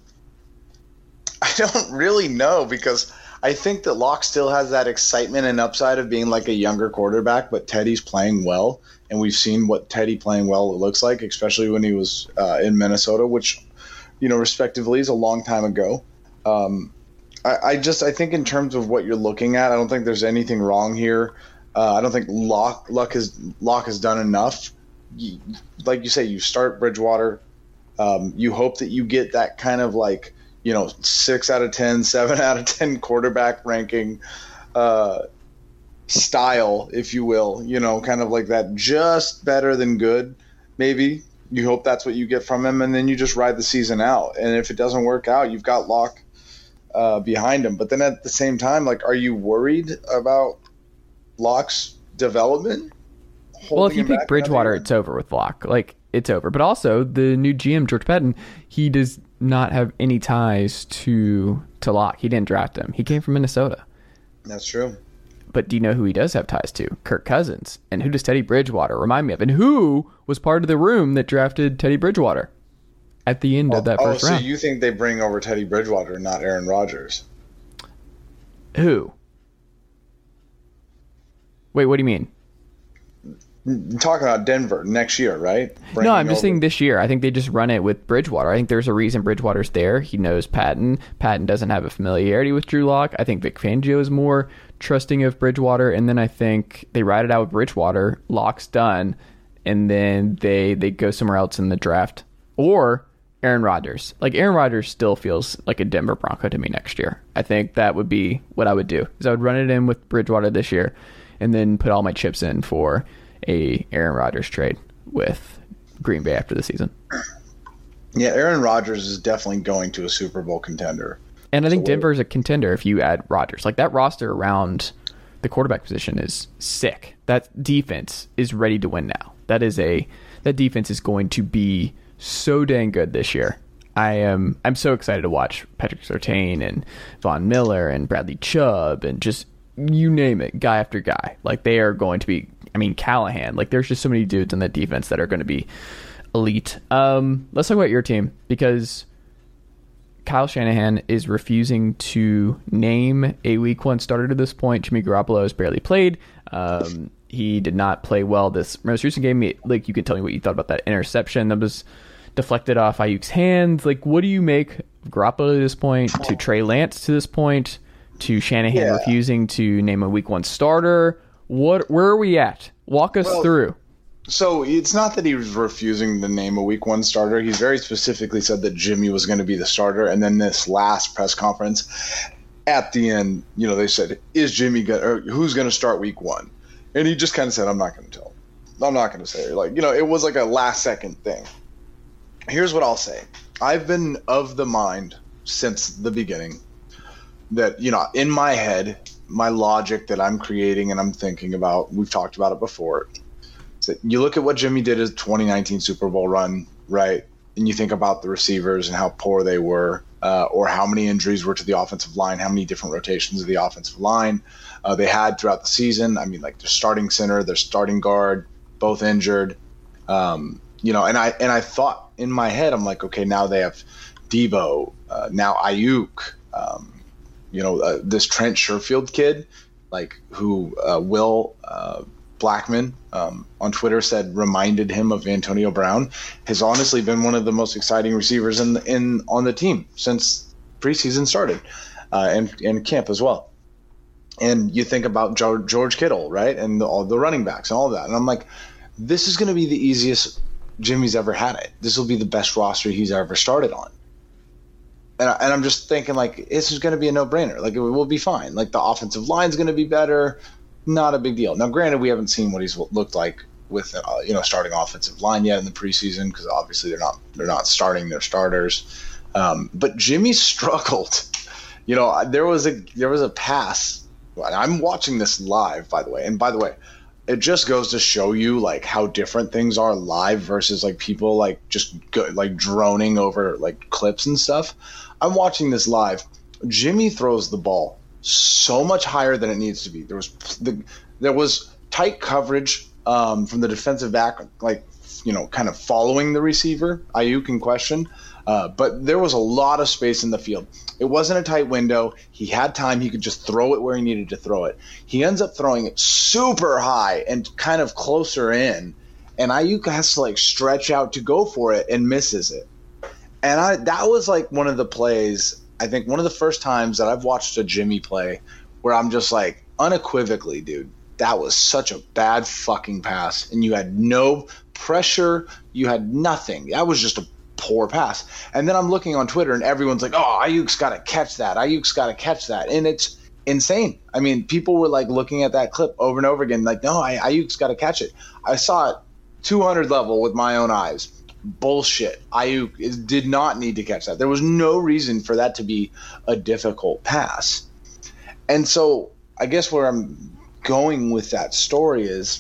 don't really know, because I think that Locke still has that excitement and upside of being like a younger quarterback, but Teddy's playing well, and we've seen what Teddy playing well looks like, especially when he was in Minnesota, which, you know, respectively is a long time ago. I think in terms of what you're looking at, I don't think there's anything wrong here. I don't think Locke has done enough. Like you say, you start Bridgewater. You hope that you get that kind of like, you know, 6 out of 10, 7 out of 10 quarterback ranking style, if you will, you know, kind of like that, just better than good, maybe. You hope that's what you get from him, and then you just ride the season out. And if it doesn't work out, you've got Locke behind him. But then at the same time, like, are you worried about Locke's development? Well, if you pick Bridgewater, it's over with Locke. Like, it's over. But also, the new GM, George Patton, he does not have any ties to Locke. He didn't draft him. He came from Minnesota. That's true. But do you know who he does have ties to? Kirk Cousins. And who does Teddy Bridgewater remind me of? And who was part of the room that drafted Teddy Bridgewater at the end of that first round? So you think they bring over Teddy Bridgewater, not Aaron Rodgers? Who? Wait, what do you mean? I'm talking about Denver next year, right? No, I'm just saying this year. I think they just run it with Bridgewater. I think there's a reason Bridgewater's there. He knows Patton. Patton doesn't have a familiarity with Drew Lock. I think Vic Fangio is more trusting of Bridgewater, and then I think they ride it out with Bridgewater. Lock's done, and then they go somewhere else in the draft. Or Aaron Rodgers. Like, Aaron Rodgers still feels like a Denver Bronco to me next year. I think that would be what I would do, is I would run it in with Bridgewater this year, and then put all my chips in for a Aaron Rodgers trade with Green Bay after the season. Yeah, Aaron Rodgers is definitely going to a Super Bowl contender. And I think Denver's a contender if you add Rodgers. Like, that roster around the quarterback position is sick. That defense is ready to win now. That defense is going to be so dang good this year. I'm so excited to watch Patrick Surtain and Von Miller and Bradley Chubb and just you name it, guy after guy. Like, they are going to be, I mean, Callahan. Like, there's just so many dudes in that defense that are going to be elite. Let's talk about your team, because Kyle Shanahan is refusing to name a week 1 starter to this point. Jimmy Garoppolo has barely played. He did not play well this most recent game. Like, you can tell me what you thought about that interception that was deflected off Ayuk's hands. Like, what do you make of Garoppolo to this point, to Trey Lance to this point, to Shanahan refusing to name a week 1 starter? Where are we at? Walk us through. So it's not that he was refusing to name a week 1 starter. He very specifically said that Jimmy was going to be the starter. And then this last press conference at the end, you know, they said, is Jimmy who's going to start week 1? And he just kind of said, I'm not going to tell him. I'm not going to say it. Like, you know, it was like a last second thing. here's what I'll say. I've been of the mind since the beginning that, in my head, my logic that I'm creating and I'm thinking about, we've talked about it before. So you look at what Jimmy did his 2019 Super Bowl run, right? And you think about the receivers and how poor they were, or how many injuries were to the offensive line, how many different rotations of the offensive line they had throughout the season. I mean, like their starting center, their starting guard, both injured. And I thought in my head, I'm like, okay, now they have Debo, now Ayuk, this Trent Sherfield kid, like who Will Blackman on Twitter said reminded him of Antonio Brown, has honestly been one of the most exciting receivers on the team since preseason started, and camp as well. And you think about George Kittle, right, and all the running backs and all that, and I'm like, this is going to be the easiest Jimmy's ever had it. This will be the best roster he's ever started on. And I'm just thinking, like, this is going to be a no-brainer. Like, it will be fine. Like, the offensive line's going to be better. Not a big deal. Now, granted, we haven't seen what he's looked like with, starting offensive line yet in the preseason, because obviously they're not starting their starters. But Jimmy struggled. There was a pass. I'm watching this live, by the way. And by the way, it just goes to show you like how different things are live versus like people like just droning over like clips and stuff. I'm watching this live. Jimmy throws the ball so much higher than it needs to be. There was tight coverage from the defensive back, kind of following the receiver, Ayuk in question. But there was a lot of space in the field. It wasn't a tight window. He had time. He could just throw it where he needed to throw it. He ends up throwing it super high and kind of closer in, and Ayuk has to stretch out to go for it and misses it. And that was one of the plays, I think one of the first times that I've watched a Jimmy play where I'm just unequivocally, dude, that was such a bad fucking pass, and you had no pressure. You had nothing. That was just a poor pass. And then I'm looking on Twitter and everyone's like, oh, Ayuk's got to catch that. Ayuk's got to catch that. And it's insane. I mean, people were looking at that clip over and over again, no, Ayuk's got to catch it. I saw it 200 level with my own eyes. Bullshit. Ayuk did not need to catch that. There was no reason for that to be a difficult pass. And so I guess where I'm going with that story is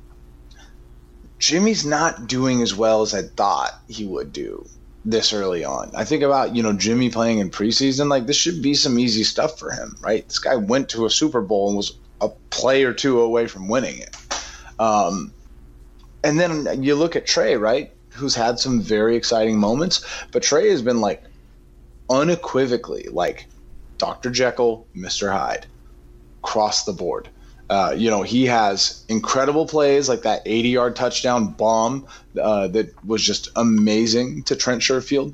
Jimmy's not doing as well as I thought he would do this early on. I think about, Jimmy playing in preseason, this should be some easy stuff for him, right? This guy went to a Super Bowl and was a play or two away from winning it. And then you look at Trey, right, who's had some very exciting moments, but Trey has been unequivocally Dr. Jekyll, Mr. Hyde, across the board. He has incredible plays like that 80-yard touchdown bomb that was just amazing to Trent Sherfield.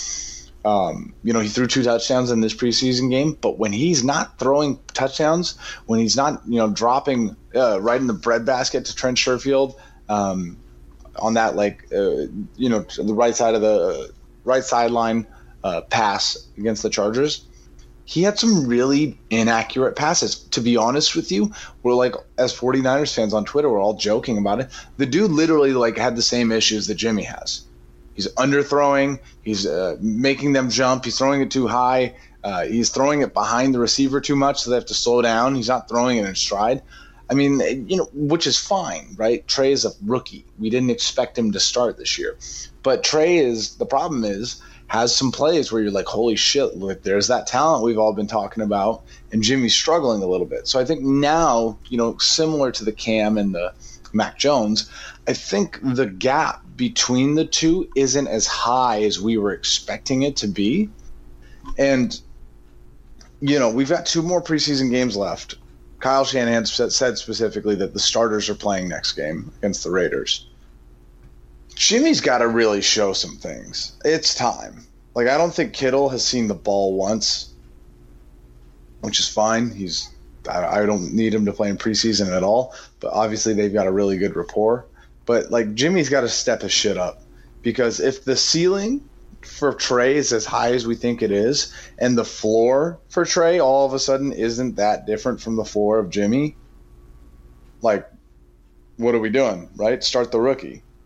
He threw 2 touchdowns in this preseason game, but when he's not throwing touchdowns, when he's not, dropping right in the breadbasket to Trent Sherfield on that, the right side of the right sideline pass against the Chargers, he had some really inaccurate passes. To be honest with you, we're as 49ers fans on Twitter, we're all joking about it. The dude literally had the same issues that Jimmy has. He's underthrowing. He's making them jump. He's throwing it too high. He's throwing it behind the receiver too much, so they have to slow down. He's not throwing it in stride. I mean, which is fine, right? Trey is a rookie. We didn't expect him to start this year. But the problem is, has some plays where you're like, holy shit, look, there's that talent we've all been talking about, and Jimmy's struggling a little bit. So I think now, similar to the Cam and the Mac Jones, I think the gap between the two isn't as high as we were expecting it to be. And, we've got 2 more preseason games left. Kyle Shanahan said specifically that the starters are playing next game against the Raiders. Jimmy's got to really show some things. It's time. I don't think Kittle has seen the ball once, which is fine. I don't need him to play in preseason at all, but obviously they've got a really good rapport. But Jimmy's got to step his shit up, because if the ceiling for Trey is as high as we think it is, and the floor for Trey all of a sudden isn't that different from the floor of Jimmy, what are we doing, right? Start the rookie.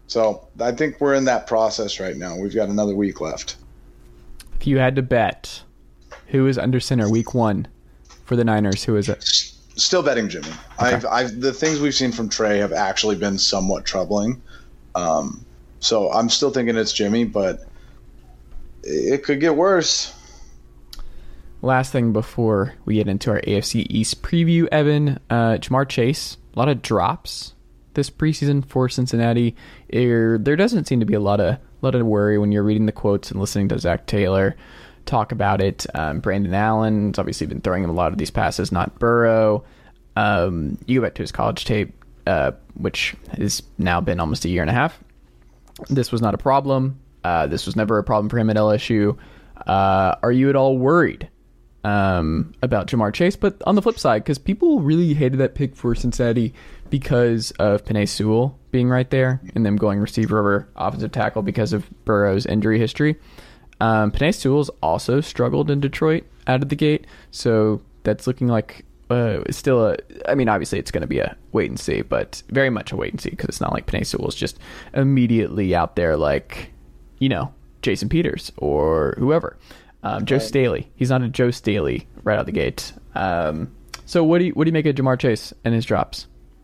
So I think we're in that process right now. We've got another week left. If you had to bet, who is under center week 1 for the Niners? Who is it? Still betting Jimmy. Okay. The things we've seen from Trey have actually been somewhat troubling. So I'm still thinking it's Jimmy, but it could get worse. Last thing before we get into our AFC East preview, Evan, Ja'Marr Chase, a lot of drops this preseason for Cincinnati. There doesn't seem to be a lot of worry when you're reading the quotes and listening to Zach Taylor talk about it. Brandon Allen's obviously been throwing him a lot of these passes, not Burrow. You go back to his college tape, which has now been almost a year and a half. This was not a problem. This was never a problem for him at LSU. Are you at all worried about Ja'Marr Chase? But on the flip side, because people really hated that pick for Cincinnati because of Penei Sewell being right there and them going receiver over offensive tackle because of Burrow's injury history. Penei Sewell's also struggled in Detroit out of the gate, so that's looking like still obviously it's going to be a wait and see, but very much a wait and see, because it's not like Penei Sewell's just immediately out there like, Jason Peters or whoever. Joe Staley. He's not a Joe Staley right out the gate. So what do you make of Ja'Marr Chase and his drops?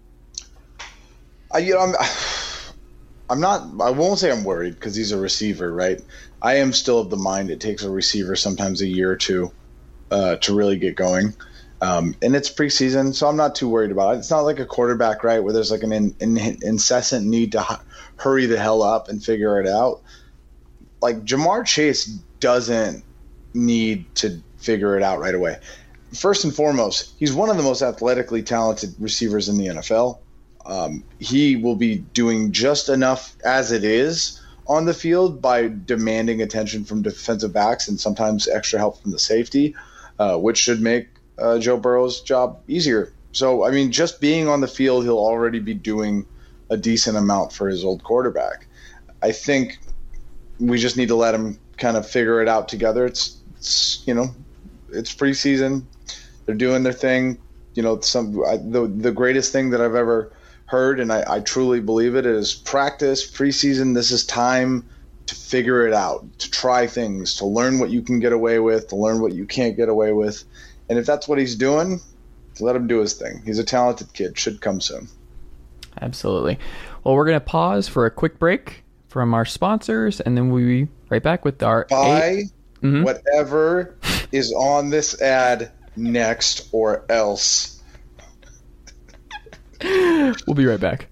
I'm not. I won't say I'm worried because he's a receiver, right? I am still of the mind it takes a receiver sometimes a year or two to really get going, and it's preseason, so I'm not too worried about it. It's not like a quarterback, right, where there's like an incessant need to hurry the hell up and figure it out. Like Ja'Marr Chase doesn't need to figure it out right away. First and foremost, he's one of the most athletically talented receivers in the NFL. He will be doing just enough as it is on the field by demanding attention from defensive backs and sometimes extra help from the safety, which should make Joe Burrow's job easier. So, just being on the field, he'll already be doing a decent amount for his old quarterback. I think we just need to let him kind of figure it out together. It's preseason. They're doing their thing. The greatest thing that I've ever heard, and I truly believe it, is practice, preseason. This is time to figure it out, to try things, to learn what you can get away with, to learn what you can't get away with. And if that's what he's doing, let him do his thing. He's a talented kid. Should come soon. Absolutely. Well, we're going to pause for a quick break from our sponsors, and then we'll be right back with our whatever is on this ad next, or else. We'll be right back.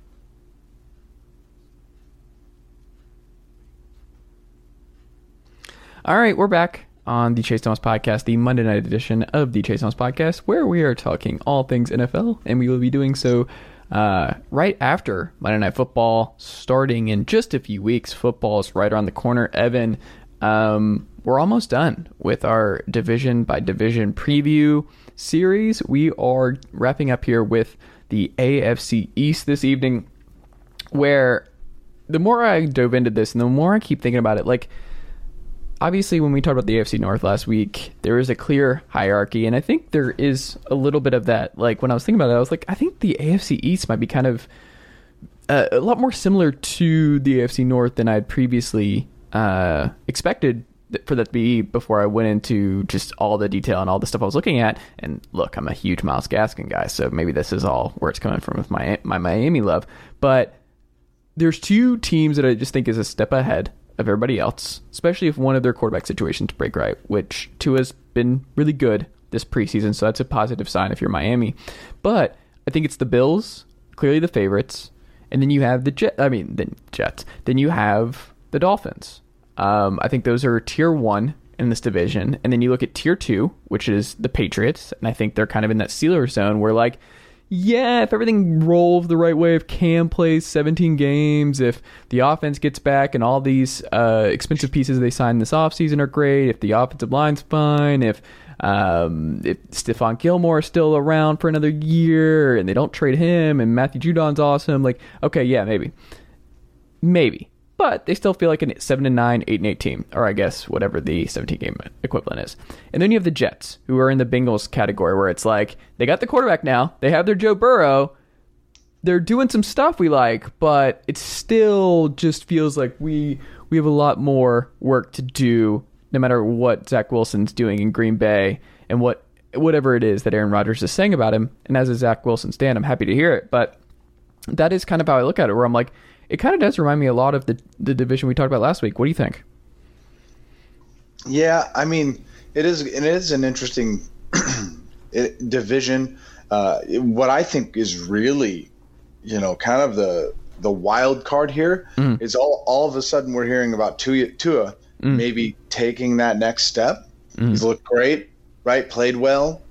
All right, we're back on the Chase Thomas Podcast, the Monday night edition of the Chase Thomas Podcast, where we are talking all things NFL, and we will be doing so right after Monday Night Football, starting in just a few weeks. Football is right around the corner. Evan, we're almost done with our division by division preview series. We are wrapping up here with the AFC East this evening, where the more I dove into this and the more I keep thinking about it, like, obviously when we talked about the AFC North last week, there is a clear hierarchy, and I think there is a little bit of that. Like, when I was thinking about it, I was like, I think the AFC East might be kind of a lot more similar to the AFC North than I had previously expected for that to be before I went into just all the detail and all the stuff I was looking at. And look, I'm a huge Myles Gaskin guy, so maybe this is all where it's coming from with my Miami love. But there's two teams that I just think is a step ahead of everybody else, especially if one of their quarterback situations break right, which Tua's been really good this preseason, so that's a positive sign if you're Miami. But I think it's the Bills, clearly the favorites, and then you have the Jets. Then you have the Dolphins. I think those are tier 1 in this division. And then you look at tier 2, which is the Patriots. And I think they're kind of in that Steelers zone where, like, yeah, if everything rolls the right way, if Cam plays 17 games, if the offense gets back and all these expensive pieces they signed this offseason are great, if the offensive line's fine, if Stephon Gilmore is still around for another year and they don't trade him and Matthew Judon's awesome, like, okay, yeah, maybe. But they still feel like a 7-9, 8-8 team, or I guess whatever the 17-game equivalent is. And then you have the Jets, who are in the Bengals category, where it's like, they got the quarterback now, they have their Joe Burrow, they're doing some stuff we like, but it still just feels like we have a lot more work to do, no matter what Zach Wilson's doing in Green Bay and whatever it is that Aaron Rodgers is saying about him. And as a Zach Wilson stan, I'm happy to hear it. But that is kind of how I look at it, where I'm like, it kind of does remind me a lot of the division we talked about last week. What do you think? Yeah, I mean, it is an interesting division. What I think is really, kind of the wild card here is all of a sudden we're hearing about Tua maybe taking that next step. He's looked great, right? Played well.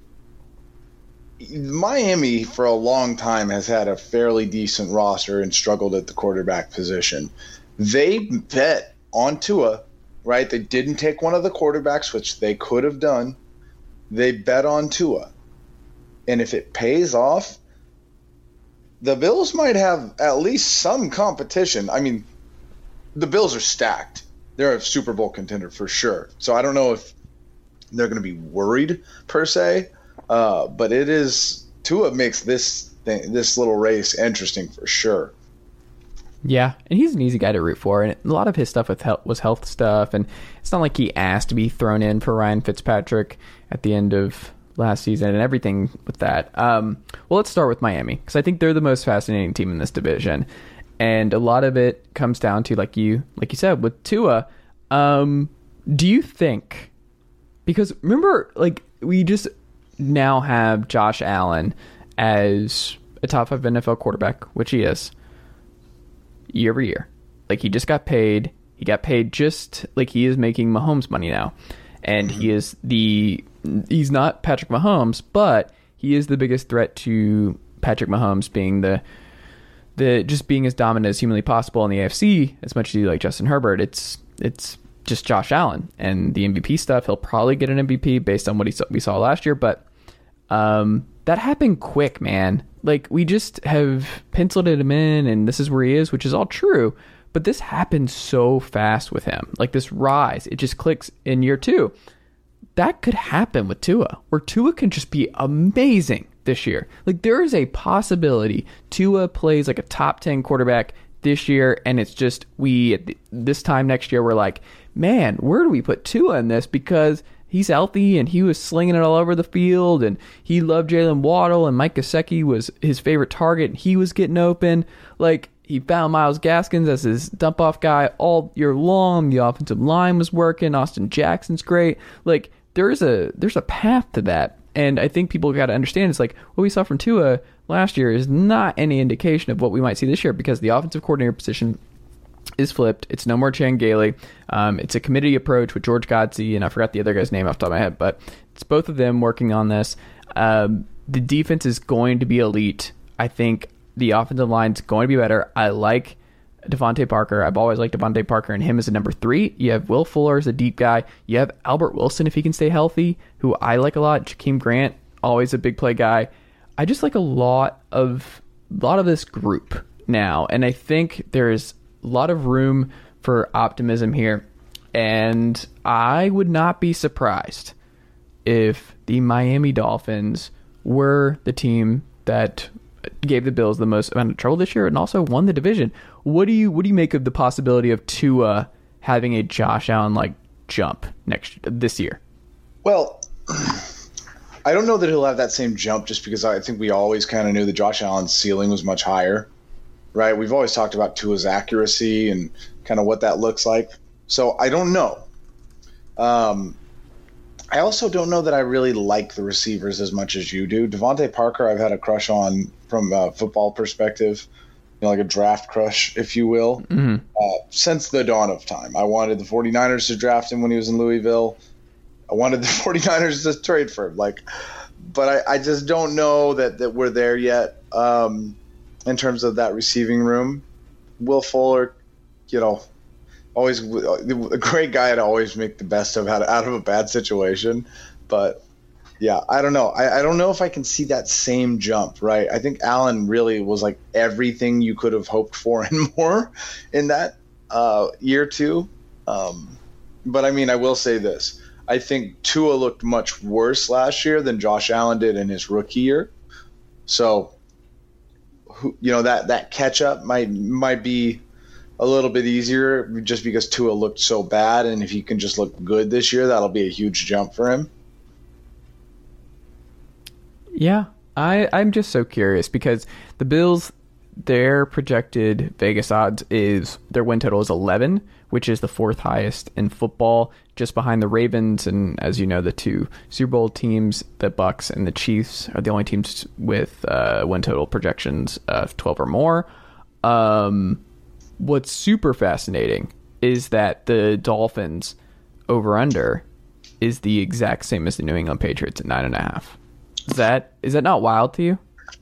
Miami for a long time has had a fairly decent roster and struggled at the quarterback position. They bet on Tua, right? They didn't take one of the quarterbacks, which they could have done. They bet on Tua. And if it pays off, the Bills might have at least some competition. I mean, the Bills are stacked. They're a Super Bowl contender for sure. So I don't know if they're going to be worried per se. But it is Tua makes this little race interesting for sure. Yeah, and he's an easy guy to root for, and a lot of his stuff was health stuff, and it's not like he asked to be thrown in for Ryan Fitzpatrick at the end of last season and everything with that. Well, let's start with Miami, because I think they're the most fascinating team in this division, and a lot of it comes down to, like you said, with Tua. Do you think, because remember, like, we just now have Josh Allen as a top 5 NFL quarterback, which he is, year over year. Like, he just got paid. He got paid just like he is making Mahomes money now. And he's not Patrick Mahomes, but he is the biggest threat to Patrick Mahomes being the just being as dominant as humanly possible in the AFC. As much as you like Justin Herbert, it's just Josh Allen. And the MVP stuff, he'll probably get an MVP based on what we saw last year, but that happened quick, man. Like, we just have penciled him in, and this is where he is, which is all true. But this happened so fast with him. Like, this rise, it just clicks in year 2. That could happen with Tua, where Tua can just be amazing this year. Like, there is a possibility Tua plays like a top 10 quarterback this year, and it's just this time next year, we're like, man, where do we put Tua in this? Because he's healthy, and he was slinging it all over the field, and he loved Jalen Waddle, and Mike Gesicki was his favorite target, and he was getting open. Like, he found Myles Gaskins as his dump-off guy all year long. The offensive line was working. Austin Jackson's great. Like, there's a path to that, and I think people got to understand it's like what we saw from Tua last year is not any indication of what we might see this year, because the offensive coordinator position is flipped. It's no more Chan Gailey. It's a committee approach with George Godsey, and I forgot the other guy's name off the top of my head, but it's both of them working on this. The defense is going to be elite. I think the offensive line is going to be better. I like Devontae Parker. I've always liked Devontae Parker and him as a number 3. You have Will Fuller as a deep guy. You have Albert Wilson, if he can stay healthy, who I like a lot. Jakeem Grant, always a big play guy. I just like a lot of this group now, and I think there's a lot of room for optimism here, and I would not be surprised if the Miami Dolphins were the team that gave the Bills the most amount of trouble this year and also won the division. What do you make of the possibility of Tua having a Josh Allen like jump this year? Well, I don't know that he'll have that same jump, just because I think we always kind of knew that Josh Allen's ceiling was much higher, right? We've always talked about Tua's accuracy and kind of what that looks like. So I don't know. I also don't know that I really like the receivers as much as you do. Devontae Parker, I've had a crush on from a football perspective, like a draft crush, if you will, since the dawn of time. I wanted the 49ers to draft him when he was in Louisville. I wanted the 49ers to trade for him. But I just don't know that we're there yet in terms of that receiving room. Will Fuller, always a great guy to always make the best of out of a bad situation. But yeah, I don't know. I don't know if I can see that same jump, right? I think Allen really was like everything you could have hoped for and more in that year 2. But I mean, I will say this. I think Tua looked much worse last year than Josh Allen did in his rookie year. So that catch up might be a little bit easier just because Tua looked so bad, and if he can just look good this year, that'll be a huge jump for him. Yeah, I'm just so curious because the Bills, their projected Vegas odds is their win total is 11, which is the fourth highest in football, just behind the Ravens. And as you know, the two Super Bowl teams, the Bucs and the Chiefs, are the only teams with win total projections of 12 or more. What's super fascinating is that the Dolphins over-under is the exact same as the New England Patriots at 9.5. Is that not wild to you?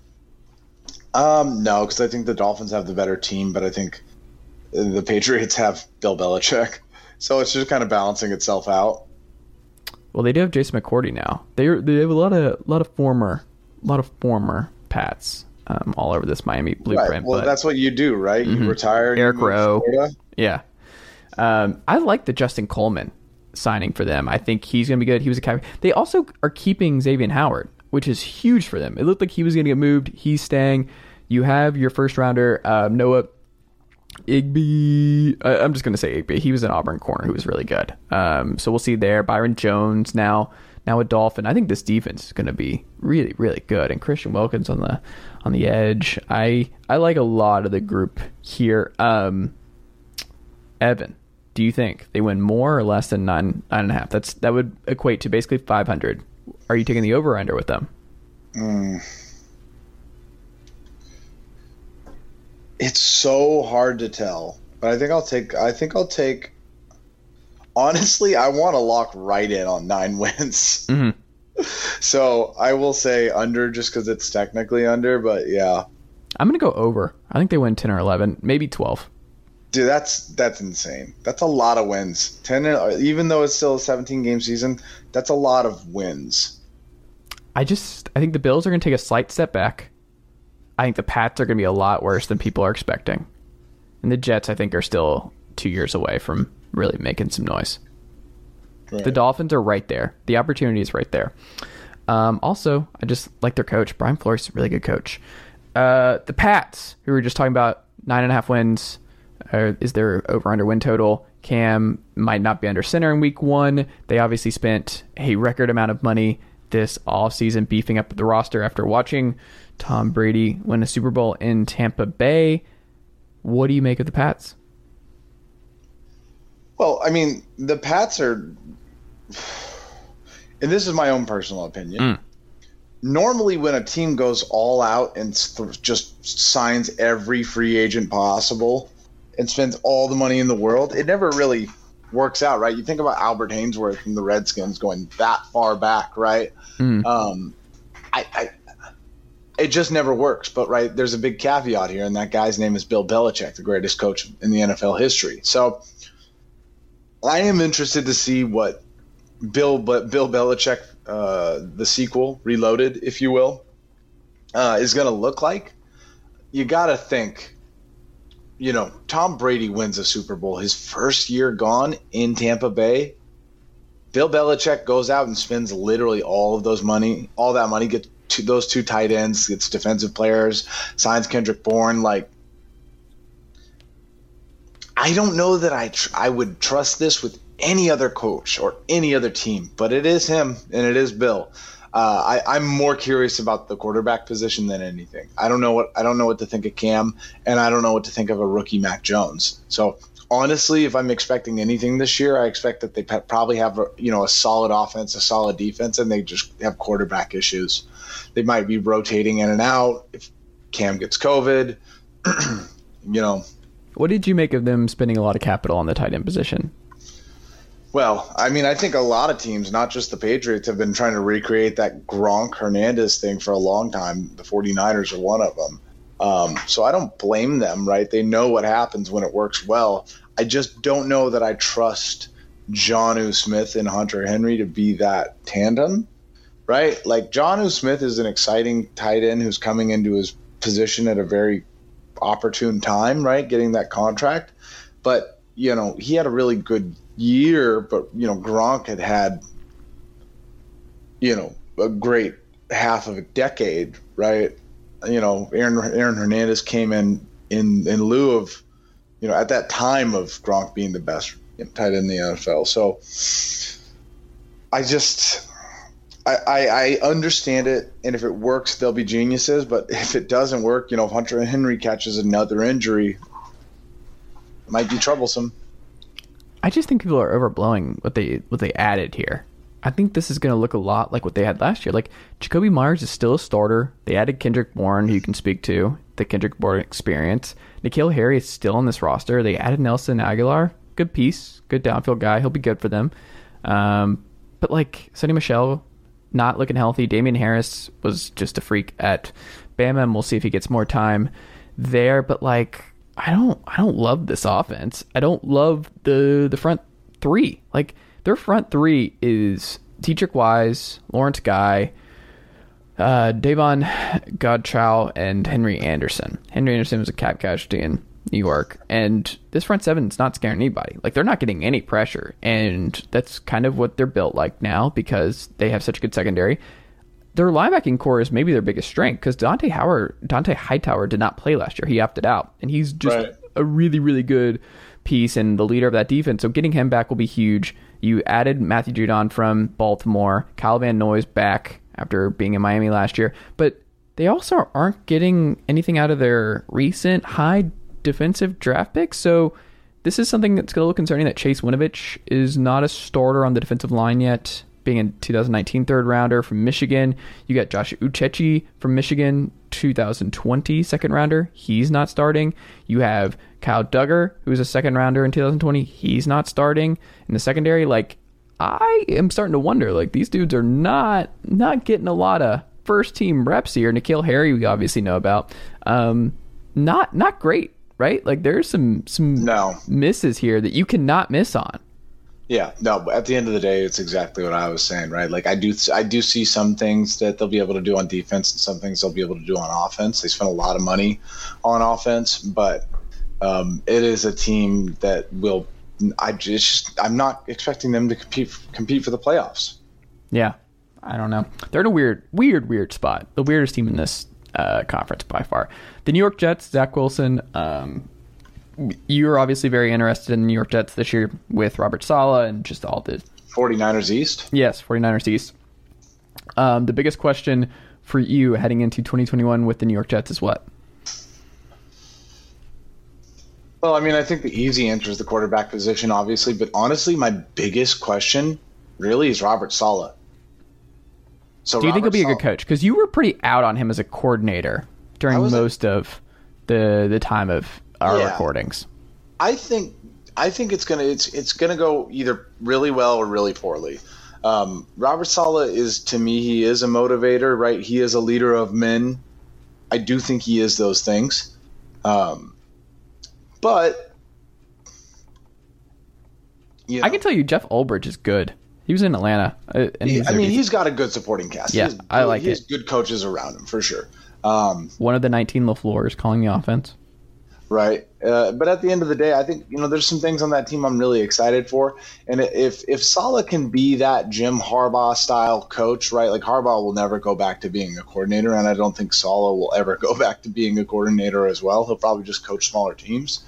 No, because I think the Dolphins have the better team, but I think the Patriots have Bill Belichick, so it's just kind of balancing itself out. Well, they do have Jason McCourty now. They have a lot of former Pats all over this Miami blueprint. Right. Well, that's what you do, right? You retire. Eric Rowe. Yeah. I like the Justin Coleman signing for them. I think he's going to be good. He was a captain. They also are keeping Xavier Howard, which is huge for them. It looked like he was going to get moved. He's staying. You have your first rounder, Noah Igby. I'm just going to say Igby. He was an Auburn corner who was really good. So we'll see there. Byron Jones now a Dolphin. I think this defense is going to be really, really good. And Christian Wilkins on the edge. I like a lot of the group here. Evan, do you think they win more or less than 9.5? That would equate to basically 500. Are you taking the over or under with them? It's so hard to tell, but I think I'll take. Honestly, I want to lock right in on 9 wins. Mm-hmm. So I will say under just because it's technically under, but yeah. I'm going to go over. I think they win 10 or 11, maybe 12. Dude, that's insane. That's a lot of wins. 10, even though it's still a 17-game season, that's a lot of wins. I think the Bills are going to take a slight step back. I think the Pats are going to be a lot worse than people are expecting. And the Jets, I think, are still 2 years away from really making some noise. Right. The Dolphins are right there. The opportunity is right there. Also, I just like their coach. Brian Flores is a really good coach. The Pats, who we were just talking about, 9.5 wins. Is their over-under win total. Cam might not be under center in week 1. They obviously spent a record amount of money this offseason beefing up the roster after watching Tom Brady win a Super Bowl in Tampa Bay. What do you make of the Pats? Well, I mean, the Pats are, and this is my own personal opinion, normally when a team goes all out and just signs every free agent possible and spends all the money in the world, it never really works out, right? You think about Albert Hainsworth and the Redskins going that far back, right? It just never works. But right, there's a big caveat here, and that guy's name is Bill Belichick, the greatest coach in the NFL history. So I am interested to see what Bill Belichick, the sequel, Reloaded, if you will, is going to look like. You got to think, Tom Brady wins a Super Bowl his first year gone in Tampa Bay. Bill Belichick goes out and spends literally all that money, gets those 2 tight ends, gets defensive players, signs Kendrick Bourne. Like, I don't know that I would trust this with any other coach or any other team, but it is him and it is Bill. I'm more curious about the quarterback position than anything. I don't know what to think of Cam, and I don't know what to think of a rookie Mac Jones. So honestly, if I'm expecting anything this year, I expect that they probably have a solid offense, a solid defense, and they just have quarterback issues. They might be rotating in and out if Cam gets COVID. What did you make of them spending a lot of capital on the tight end position? Well, I mean, I think a lot of teams, not just the Patriots, have been trying to recreate that Gronk Hernandez thing for a long time. The 49ers are one of them. So I don't blame them, right? They know what happens when it works well. I just don't know that I trust Jonnu Smith and Hunter Henry to be that tandem, right? Like, Jonnu Smith is an exciting tight end who's coming into his position at a very opportune time, right? Getting that contract. But, he had a really good year, but Gronk had a great half of a decade, right? Aaron Hernandez came in lieu of, at that time of Gronk being the best tight end in the NFL. So I understand it, and if it works, they'll be geniuses. But if it doesn't work, if Hunter Henry catches another injury, it might be troublesome. I just think people are overblowing what they added here. I think this is going to look a lot like what they had last year. Like, Jacoby Myers is still a starter. They added Kendrick Bourne, who you can speak to, the Kendrick Bourne experience. N'Keal Harry is still on this roster. They added Nelson Aguilar. Good piece. Good downfield guy. He'll be good for them. But, like, Sonny Michel, not looking healthy. Damian Harris was just a freak at Bama, and we'll see if he gets more time there. But, like, I don't love this offense. I don't love the front three. Like, their front three is Dietrich Wise, Lawrence Guy, Davon Godchow, and Henry Anderson. Henry Anderson was a cap casualty in New York, and this front seven is not scaring anybody. Like, they're not getting any pressure, and that's kind of what they're built like now because they have such a good secondary. Their linebacking core is maybe their biggest strength because Dante Hightower did not play last year. He opted out, and he's just a really, really good piece and the leader of that defense. So getting him back will be huge. You added Matthew Judon from Baltimore, Kyle Van Noy's back after being in Miami last year, but they also aren't getting anything out of their recent high defensive draft picks. So this is something that's a little concerning that Chase Winovich is not a starter on the defensive line yet, being a 2019 third rounder from Michigan. You got Josh Uchechi from Michigan, 2020 second rounder. He's not starting. You have Kyle Duggar, who's a second rounder in 2020. He's not starting in the secondary. Like, I am starting to wonder, like, these dudes are not getting a lot of first team reps here. N'Keal Harry, we obviously know about. Not great, right? Like, there's some misses here that you cannot miss on. Yeah, no, but at the end of the day, it's exactly what I was saying, right? Like, I do see some things that they'll be able to do on defense and some things they'll be able to do on offense. They spent a lot of money on offense, but it is a team that will. I'm not expecting them to compete for the playoffs. Yeah, I don't know. They're in a weird spot. The weirdest team in this conference by far. The New York Jets, Zach Wilson. You're obviously very interested in the New York Jets this year with Robert Saleh and just all the 49ers East. Yes, 49ers East. The biggest question for you heading into 2021 with the New York Jets is what? Well, I mean, I think the easy answer is the quarterback position, obviously. But honestly, my biggest question really is Robert Saleh. So do you think he'll be a good coach? Because you were pretty out on him as a coordinator during most of the time of our recordings. I think it's gonna go either really well or really poorly. Robert Saleh is, to me, he is a motivator, right? He is a leader of men. I do think he is those things. But I can tell you Jeff Ulbrich is good. He was in Atlanta. He's got a good supporting cast. Yeah, he has good coaches around him for sure. One of the 19 LaFleurs calling the offense. Right. But at the end of the day, I think, there's some things on that team I'm really excited for. And if Saleh can be that Jim Harbaugh style coach, right, like Harbaugh will never go back to being a coordinator. And I don't think Saleh will ever go back to being a coordinator as well. He'll probably just coach smaller teams.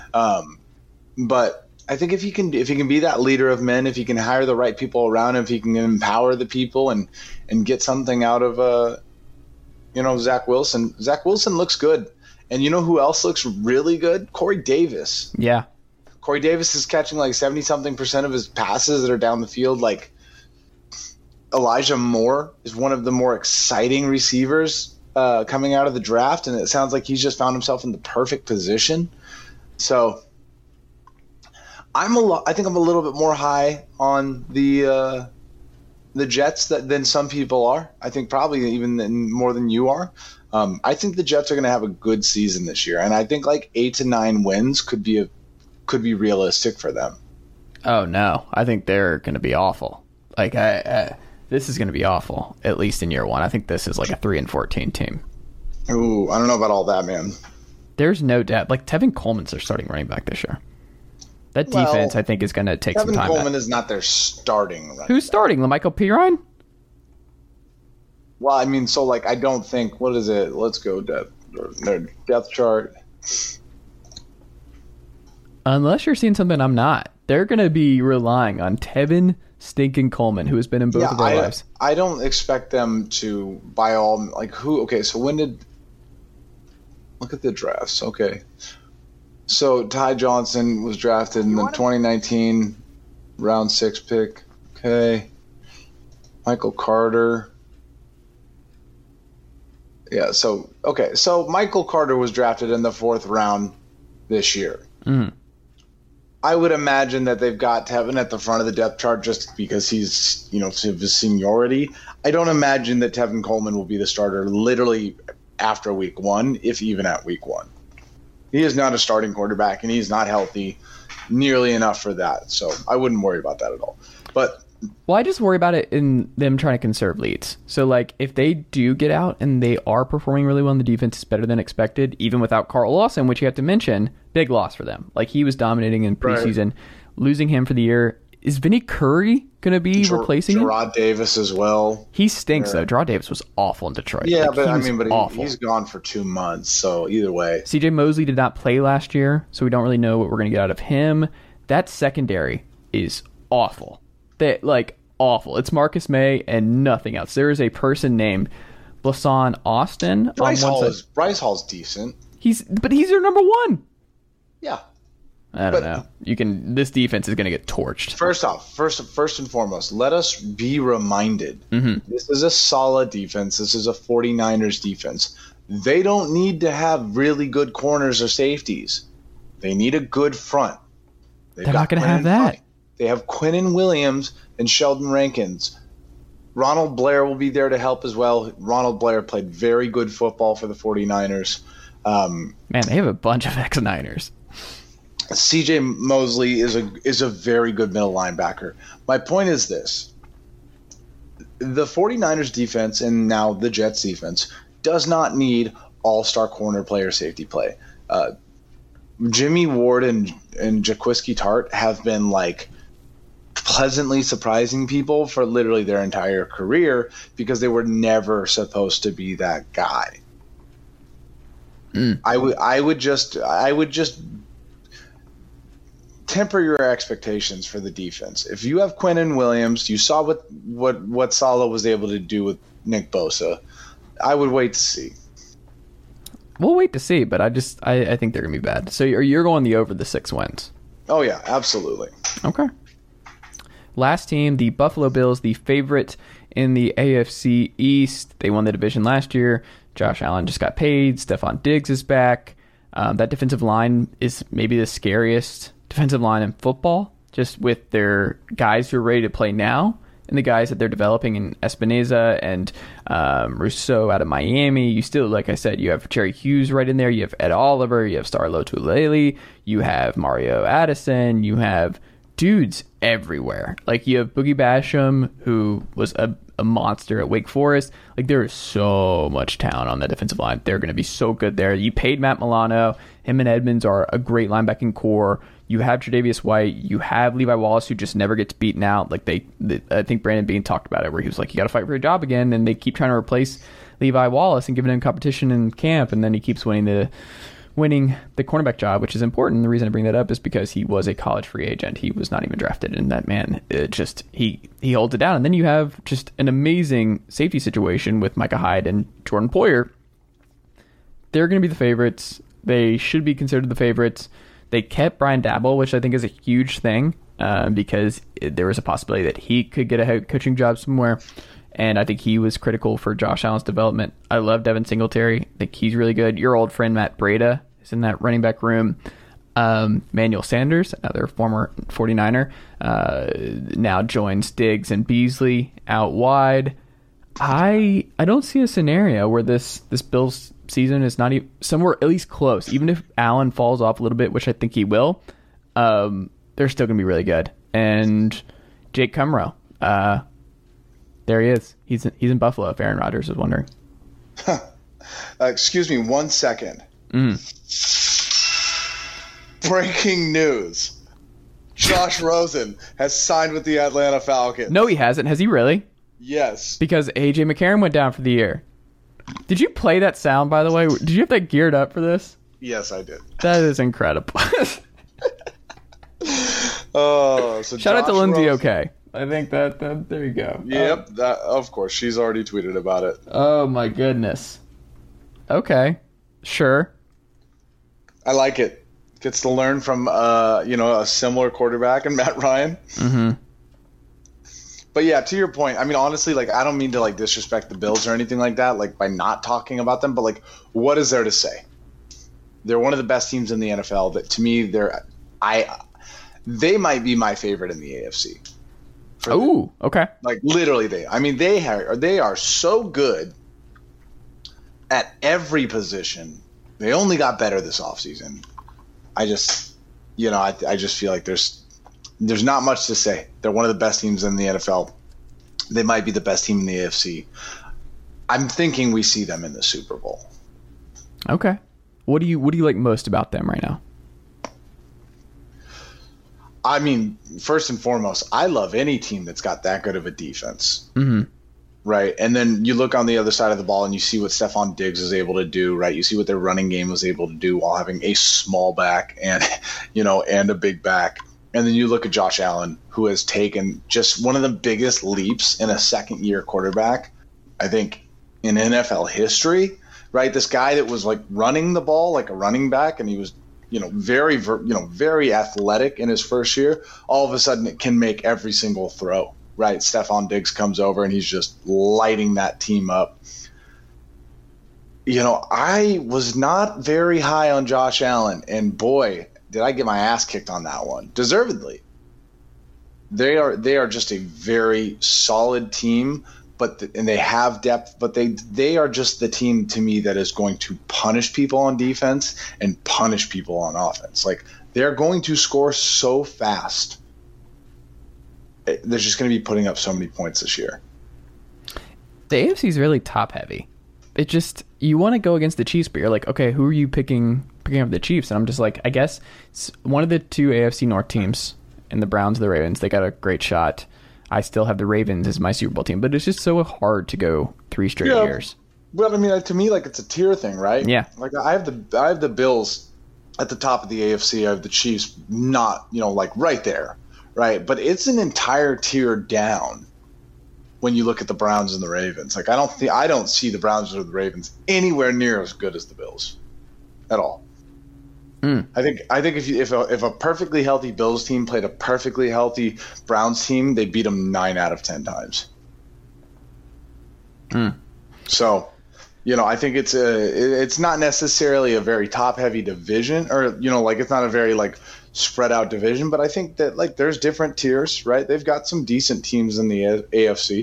But I think if he can be that leader of men, if he can hire the right people around him, if he can empower the people and get something out of, Zach Wilson. Zach Wilson looks good. And you know who else looks really good? Corey Davis. Yeah. Corey Davis is catching like 70-something% of his passes that are down the field. Like, Elijah Moore is one of the more exciting receivers coming out of the draft, and it sounds like he's just found himself in the perfect position. So I think I'm a little bit more high on the Jets than some people are. I think probably even more than you are. I think the Jets are going to have a good season this year, and I think like 8 to 9 wins could be realistic for them. Oh no, I think they're going to be awful. Like this is going to be awful, at least in year one. I think this is like a 3-14 team. Ooh, I don't know about all that, man. There's no doubt. Like, Tevin Coleman's their starting running back this year. That defense, I think, is going to take some time. Tevin Coleman is not their starting running back. Who's starting? LaMichael Pirine? Well, I mean, so like I don't think. What is it? Let's go depth chart. Unless you're seeing something I'm not, they're going to be relying on Tevin Stinking Coleman, who has been in both of our lives. I don't expect them to buy all like who. Okay, so when did look at the drafts? Okay, so Ty Johnson was drafted in the 2019 round 6 pick. Okay, Michael Carter. Yeah, so Michael Carter was drafted in the 4th round this year. Mm. I would imagine that they've got Tevin at the front of the depth chart just because he's, of his seniority. I don't imagine that Tevin Coleman will be the starter literally after week 1, if even at week 1. He is not a starting quarterback, and he's not healthy nearly enough for that. So I wouldn't worry about that at all. But well, I just worry about it in them trying to conserve leads. So, like, if they do get out and they are performing really well and the defense is better than expected, even without Carl Lawson, which you have to mention, big loss for them. Like, he was dominating in preseason. Right. Losing him for the year. Is Vinny Curry going to be replacing him? Gerard Davis as well. He stinks, though. Gerard Davis was awful in Detroit. Yeah, like, he's gone for 2 months, so either way. CJ Mosley did not play last year, so we don't really know what we're going to get out of him. That secondary is awful. Awful. It's Marcus May and nothing else. There is a person named Blasan Austin. Bryce Hall's decent. He's your number 1. Yeah. I don't know. This defense is going to get torched. First and foremost, let us be reminded. Mm-hmm. This is a solid defense. This is a 49ers defense. They don't need to have really good corners or safeties. They need a good front. They're not going to have that. Front. They have Quinnen Williams and Sheldon Rankins. Ronald Blair will be there to help as well. Ronald Blair played very good football for the 49ers. Man, they have a bunch of ex-Niners. CJ Mosley is a very good middle linebacker. My point is this. The 49ers defense and now the Jets defense does not need all-star corner player safety play. Jimmy Ward and Jaquiski Tartt have been like pleasantly surprising people for literally their entire career because they were never supposed to be that guy. I would just temper your expectations for the defense. If you have Quinnen Williams, you saw what Saleh was able to do with Nick Bosa. I would wait to see. We'll wait to see, but I think they're gonna be bad. So you're going the over the 6 wins. Oh yeah, absolutely. Okay. Last team, the Buffalo Bills, the favorite in the AFC East. They won the division last year. Josh Allen just got paid. Stephon Diggs is back. That defensive line is maybe the scariest defensive line in football, just with their guys who are ready to play now and the guys that they're developing in Espinoza and Rousseau out of Miami. You still, like I said, you have Jerry Hughes right in there. You have Ed Oliver. You have Star Lotulelei. You have Mario Addison. You have dudes everywhere. Like, you have Boogie Basham, who was a monster at Wake Forest. Like, there is so much talent on the defensive line. They're going to be so good there. You paid Matt Milano. Him and Edmonds are a great linebacking core. You have Tre'Davious White. You have Levi Wallace, who just never gets beaten out. Like, I think Brandon Beane talked about it, where he was like, you got to fight for a job again. And they keep trying to replace Levi Wallace and giving him competition in camp. And then he keeps winning the cornerback job, which is important. The reason I bring that up is because he was a college free agent. He was not even drafted, and that man, he holds it down. And then you have just an amazing safety situation with Micah Hyde and Jordan Poyer. They're going to be the favorites. They should be considered the favorites. They kept Brian Dabble, which I think is a huge thing because there was a possibility that he could get a head coaching job somewhere. And I think he was critical for Josh Allen's development. I love Devin Singletary. I think he's really good. Your old friend Matt Breida is in that running back room. Manuel Sanders, another former 49er, now joins Diggs and Beasley out wide. I don't see a scenario where this Bills season is not even somewhere at least close. Even if Allen falls off a little bit, which I think he will, they're still going to be really good. And Jake Cumrow, there he is. He's in Buffalo, if Aaron Rodgers was wondering. Excuse me 1 second. Breaking news. Josh Rosen has signed with the Atlanta Falcons. No, he hasn't. Has he really? Yes. Because A.J. McCarron went down for the year. Did you play that sound, by the way? Did you have that geared up for this? Yes, I did. That is incredible. Oh, so Shout out to Josh Lindsay Rosen. Okay. I think that there you go. Yep, that of course. She's already tweeted about it. Oh my goodness. Okay. Sure. I like it. Gets to learn from a similar quarterback in Matt Ryan. Mm-hmm. But yeah, to your point, I mean, honestly, like, I don't mean to like disrespect the Bills or anything like that, like by not talking about them, but like, what is there to say? They're one of the best teams in the NFL. That to me, they might be my favorite in the AFC. Oh, okay. Like literally, they are so good at every position. They only got better this offseason. I just feel like there's not much to say. They're one of the best teams in the NFL. They might be the best team in the AFC. I'm thinking we see them in the Super Bowl. Okay. What do you like most about them right now? I mean, first and foremost, I love any team that's got that good of a defense. Mm-hmm. Right. And then you look on the other side of the ball and you see what Stephon Diggs is able to do, right? You see what their running game was able to do while having a small back and a big back. And then you look at Josh Allen, who has taken just one of the biggest leaps in a second-year quarterback, I think, in NFL history, right? This guy that was like running the ball like a running back, and he was, very athletic in his first year. All of a sudden, it can make every single throw, right? Stephon Diggs comes over and he's just lighting that team up. I was not very high on Josh Allen, and boy, did I get my ass kicked on that one, deservedly. They are just a very solid team, and they have depth, but they are just the team to me that is going to punish people on defense and punish people on offense. Like, they're going to score so fast. They're just going to be putting up so many points this year. The AFC is really top heavy. It just, you want to go against the Chiefs, but you're like, okay, who are you picking up the Chiefs? And I'm just like, I guess it's one of the two AFC North teams, and the Browns and the Ravens, they got a great shot. I still have the Ravens as my Super Bowl team, but it's just so hard to go 3 straight years. Well, I mean, to me, like, it's a tier thing, right? Yeah. Like, I have the Bills at the top of the AFC. I have the Chiefs not, like right there, right? But it's an entire tier down when you look at the Browns and the Ravens. Like, I don't see the Browns or the Ravens anywhere near as good as the Bills at all. I think if a perfectly healthy Bills team played a perfectly healthy Browns team, they beat them 9 out of 10 times. So, I think it's not necessarily a very top heavy division, or it's not a very like spread out division, but I think that like there's different tiers, right? They've got some decent teams in the AFC.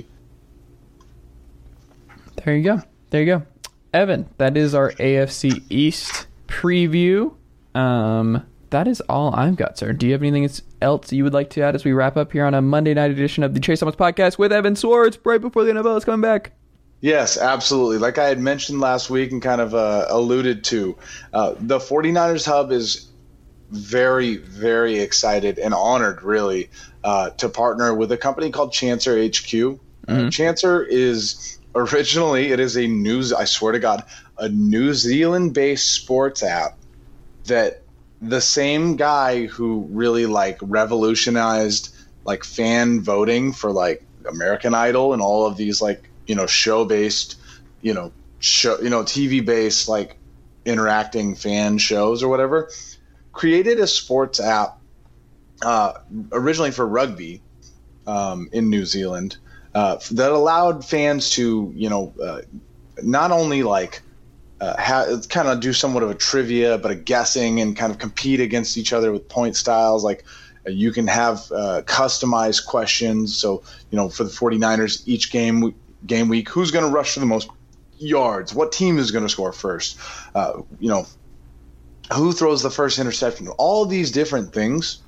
There you go. Evan, that is our AFC East preview. That is all I've got, sir. Do you have anything else you would like to add as we wrap up here on a Monday night edition of the Chase Thomas Podcast with Evan Swartz right before the NFL is coming back? Yes, absolutely. Like I had mentioned last week and kind of alluded to, the 49ers Hub is very, very excited and honored, really, to partner with a company called Chancer HQ. Chancer is originally, it is a New Zealand-based sports app that the same guy who really like revolutionized like fan voting for like American Idol and all of these like, show-based, TV-based like interacting fan shows or whatever, created a sports app originally for rugby in New Zealand that allowed fans to, not only like kind of do somewhat of a trivia, but a guessing and kind of compete against each other with point styles. Like you can have customized questions. So, for the 49ers, each game week, who's going to rush for the most yards? What team is going to score first? Who throws the first interception? All these different things.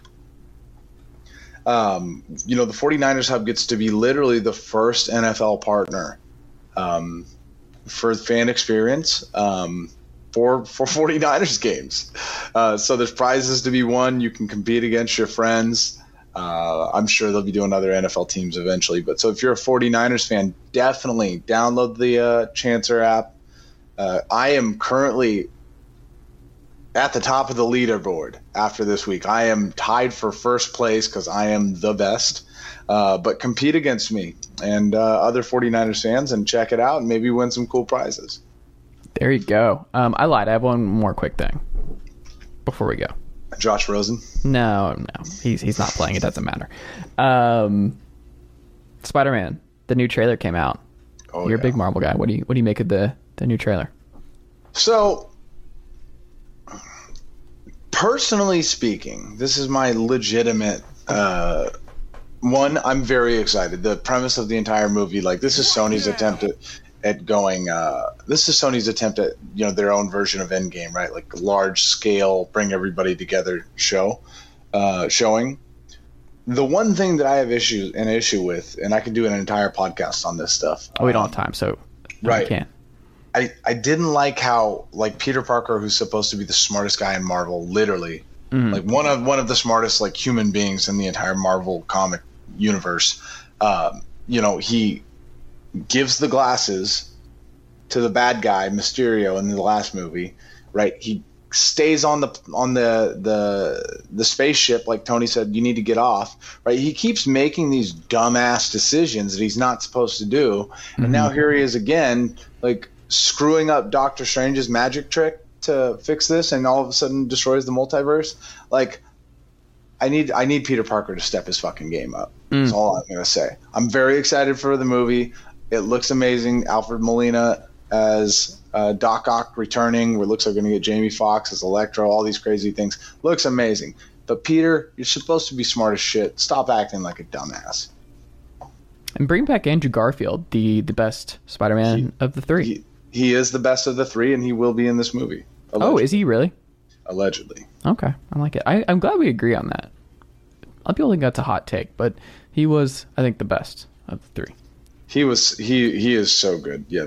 The 49ers Hub gets to be literally the first NFL partner for fan experience for 49ers games. So there's prizes to be won. You can compete against your friends. I'm sure they'll be doing other NFL teams eventually. But so if you're a 49ers fan, definitely download the Chancer app. I am currently at the top of the leaderboard after this week. I am tied for first place because I am the best. But compete against me and other 49ers fans and check it out and maybe win some cool prizes. There you go. I lied. I have one more quick thing before we go. Josh Rosen? No. He's not playing. It doesn't matter. Spider-Man, the new trailer came out. You're a big Marvel guy. What do you make of the new trailer? So, personally speaking, this is my legitimate one. I'm very excited. The premise of the entire movie, like, this is Sony's attempt at going. This is Sony's attempt at their own version of Endgame, right? Like large scale, bring everybody together showing. The one thing that I have an issue with, and I could do an entire podcast on this stuff. We don't have time, so right. I can't. I didn't like how, like, Peter Parker, who's supposed to be the smartest guy in Marvel, literally, like one of the smartest, like, human beings in the entire Marvel comic universe. He gives the glasses to the bad guy Mysterio in the last movie, right? He stays on the spaceship, like Tony said, you need to get off, right? He keeps making these dumbass decisions that he's not supposed to do, and now here he is again, like, screwing up Doctor Strange's magic trick to fix this, and all of a sudden destroys the multiverse. Like, I need Peter Parker to step his fucking game up. That's all I'm gonna say. I'm very excited for the movie. It looks amazing. Alfred Molina as Doc Ock returning. It looks like we're going to get Jamie Foxx as Electro. All these crazy things. Looks amazing. But Peter, you're supposed to be smart as shit. Stop acting like a dumbass. And bring back Andrew Garfield, the best Spider-Man of the three. He is the best of the three, and he will be in this movie. Allegedly. Oh, is he really? Allegedly. Okay, I like it. I'm glad we agree on that. A lot of people think that's a hot take, but he was, I think, the best of the three. He is so good. Yeah,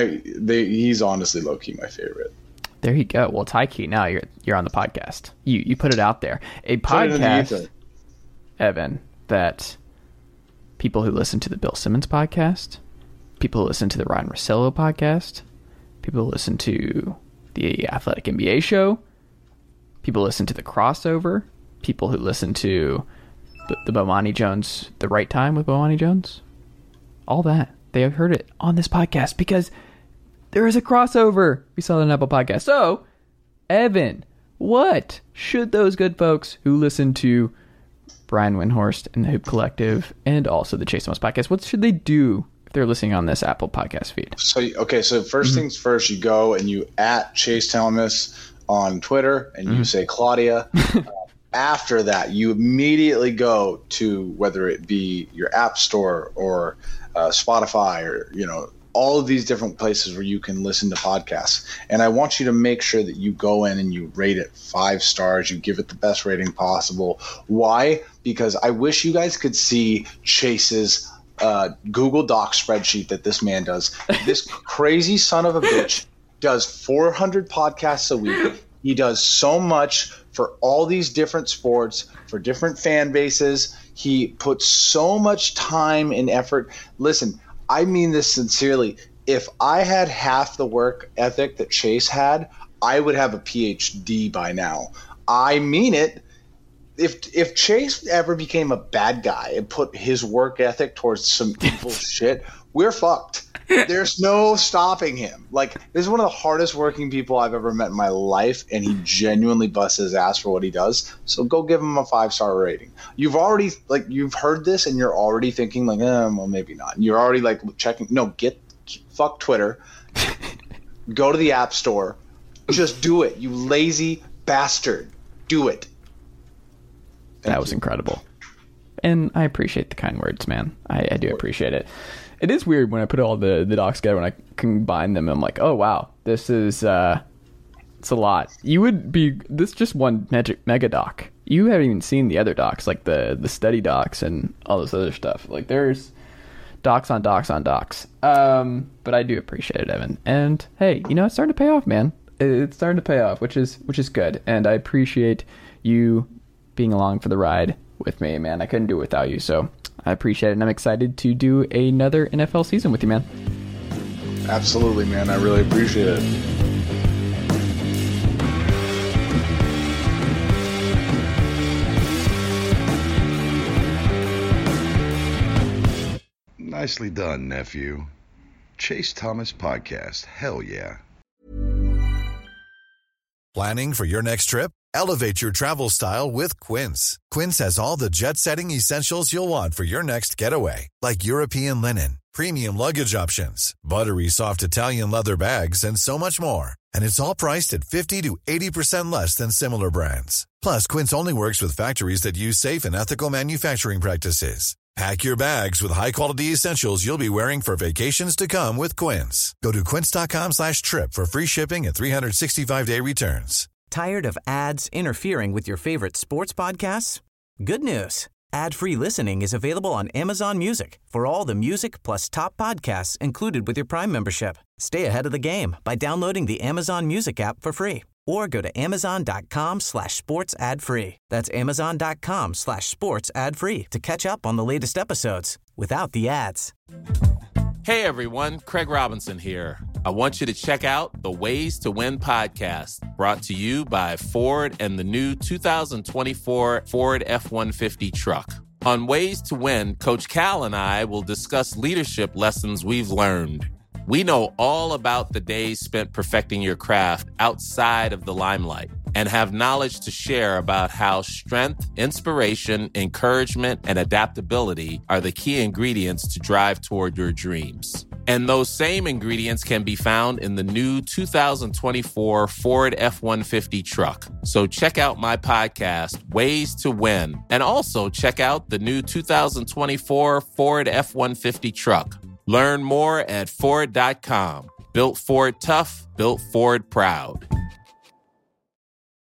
he's honestly low-key my favorite. There you go. Well, Taiki, now you're on the podcast. You put it out there. A podcast, Evan, that people who listen to the Bill Simmons podcast, people who listen to the Ryan Russillo podcast, people who listen to the Athletic NBA show, people who listen to the Crossover, people who listen to the Bomani Jones, The Right Time with Bomani Jones, all that. They have heard it on this podcast because there is a crossover. We saw it on Apple Podcast. So, Evan, what should those good folks who listen to Brian Windhorst and the Hoop Collective and also the Chase Thomas podcast, what should they do if they're listening on this Apple Podcast feed? So first things first, you go and you at Chase Thomas on Twitter and you say Claudia. After that, you immediately go to whether it be your app store or Spotify or all of these different places where you can listen to podcasts. And I want you to make sure that you go in and you rate it 5 stars. You give it the best rating possible. Why? Because I wish you guys could see Chase's Google Doc spreadsheet that this man does. This crazy son of a bitch does 400 podcasts a week. He does so much for all these different sports, for different fan bases. He puts so much time and effort. Listen, I mean this sincerely. If I had half the work ethic that Chase had, I would have a PhD by now. I mean it. If Chase ever became a bad guy and put his work ethic towards some evil shit, we're fucked. There's no stopping him. Like, this is one of the hardest working people I've ever met in my life, and he genuinely busts his ass for what he does. So go give him a 5-star rating. You've heard this, and you're already thinking like, well, maybe not. And you're already like checking. No, fuck Twitter. Go to the App Store. Just do it, you lazy bastard. Do it. That was incredible. And I appreciate the kind words, man. I do appreciate it. It is weird when I put all the docs together, when I combine them, I'm like, oh, wow, this is, it's a lot. This just one mega doc. You haven't even seen the other docs, like the study docs and all this other stuff. Like, there's docs on docs on docs. But I do appreciate it, Evan. And hey, it's starting to pay off, man. It's starting to pay off, which is good. And I appreciate you being along for the ride with me, man. I couldn't do it without you, so I appreciate it, and I'm excited to do another NFL season with you, man. Absolutely, man. I really appreciate it. Nicely done, nephew. Chase Thomas Podcast. Hell yeah. Planning for your next trip? Elevate your travel style with Quince. Quince has all the jet-setting essentials you'll want for your next getaway, like European linen, premium luggage options, buttery soft Italian leather bags, and so much more. And it's all priced at 50 to 80% less than similar brands. Plus, Quince only works with factories that use safe and ethical manufacturing practices. Pack your bags with high-quality essentials you'll be wearing for vacations to come with Quince. Go to quince.com/trip for free shipping and 365-day returns. Tired of ads interfering with your favorite sports podcasts? Good news. Ad-free listening is available on Amazon Music for all the music plus top podcasts included with your Prime membership. Stay ahead of the game by downloading the Amazon Music app for free or go to amazon.com/sports ad free. That's amazon.com/sports ad free to catch up on the latest episodes without the ads. Hey everyone, Craig Robinson here. I want you to check out the Ways to Win podcast, brought to you by Ford and the new 2024 Ford F-150 truck. On Ways to Win, Coach Cal and I will discuss leadership lessons we've learned. We know all about the days spent perfecting your craft outside of the limelight and have knowledge to share about how strength, inspiration, encouragement, and adaptability are the key ingredients to drive toward your dreams. And those same ingredients can be found in the new 2024 Ford F-150 truck. So check out my podcast, Ways to Win, and also check out the new 2024 Ford F-150 truck. Learn more at Ford.com. Built Ford tough, built Ford proud.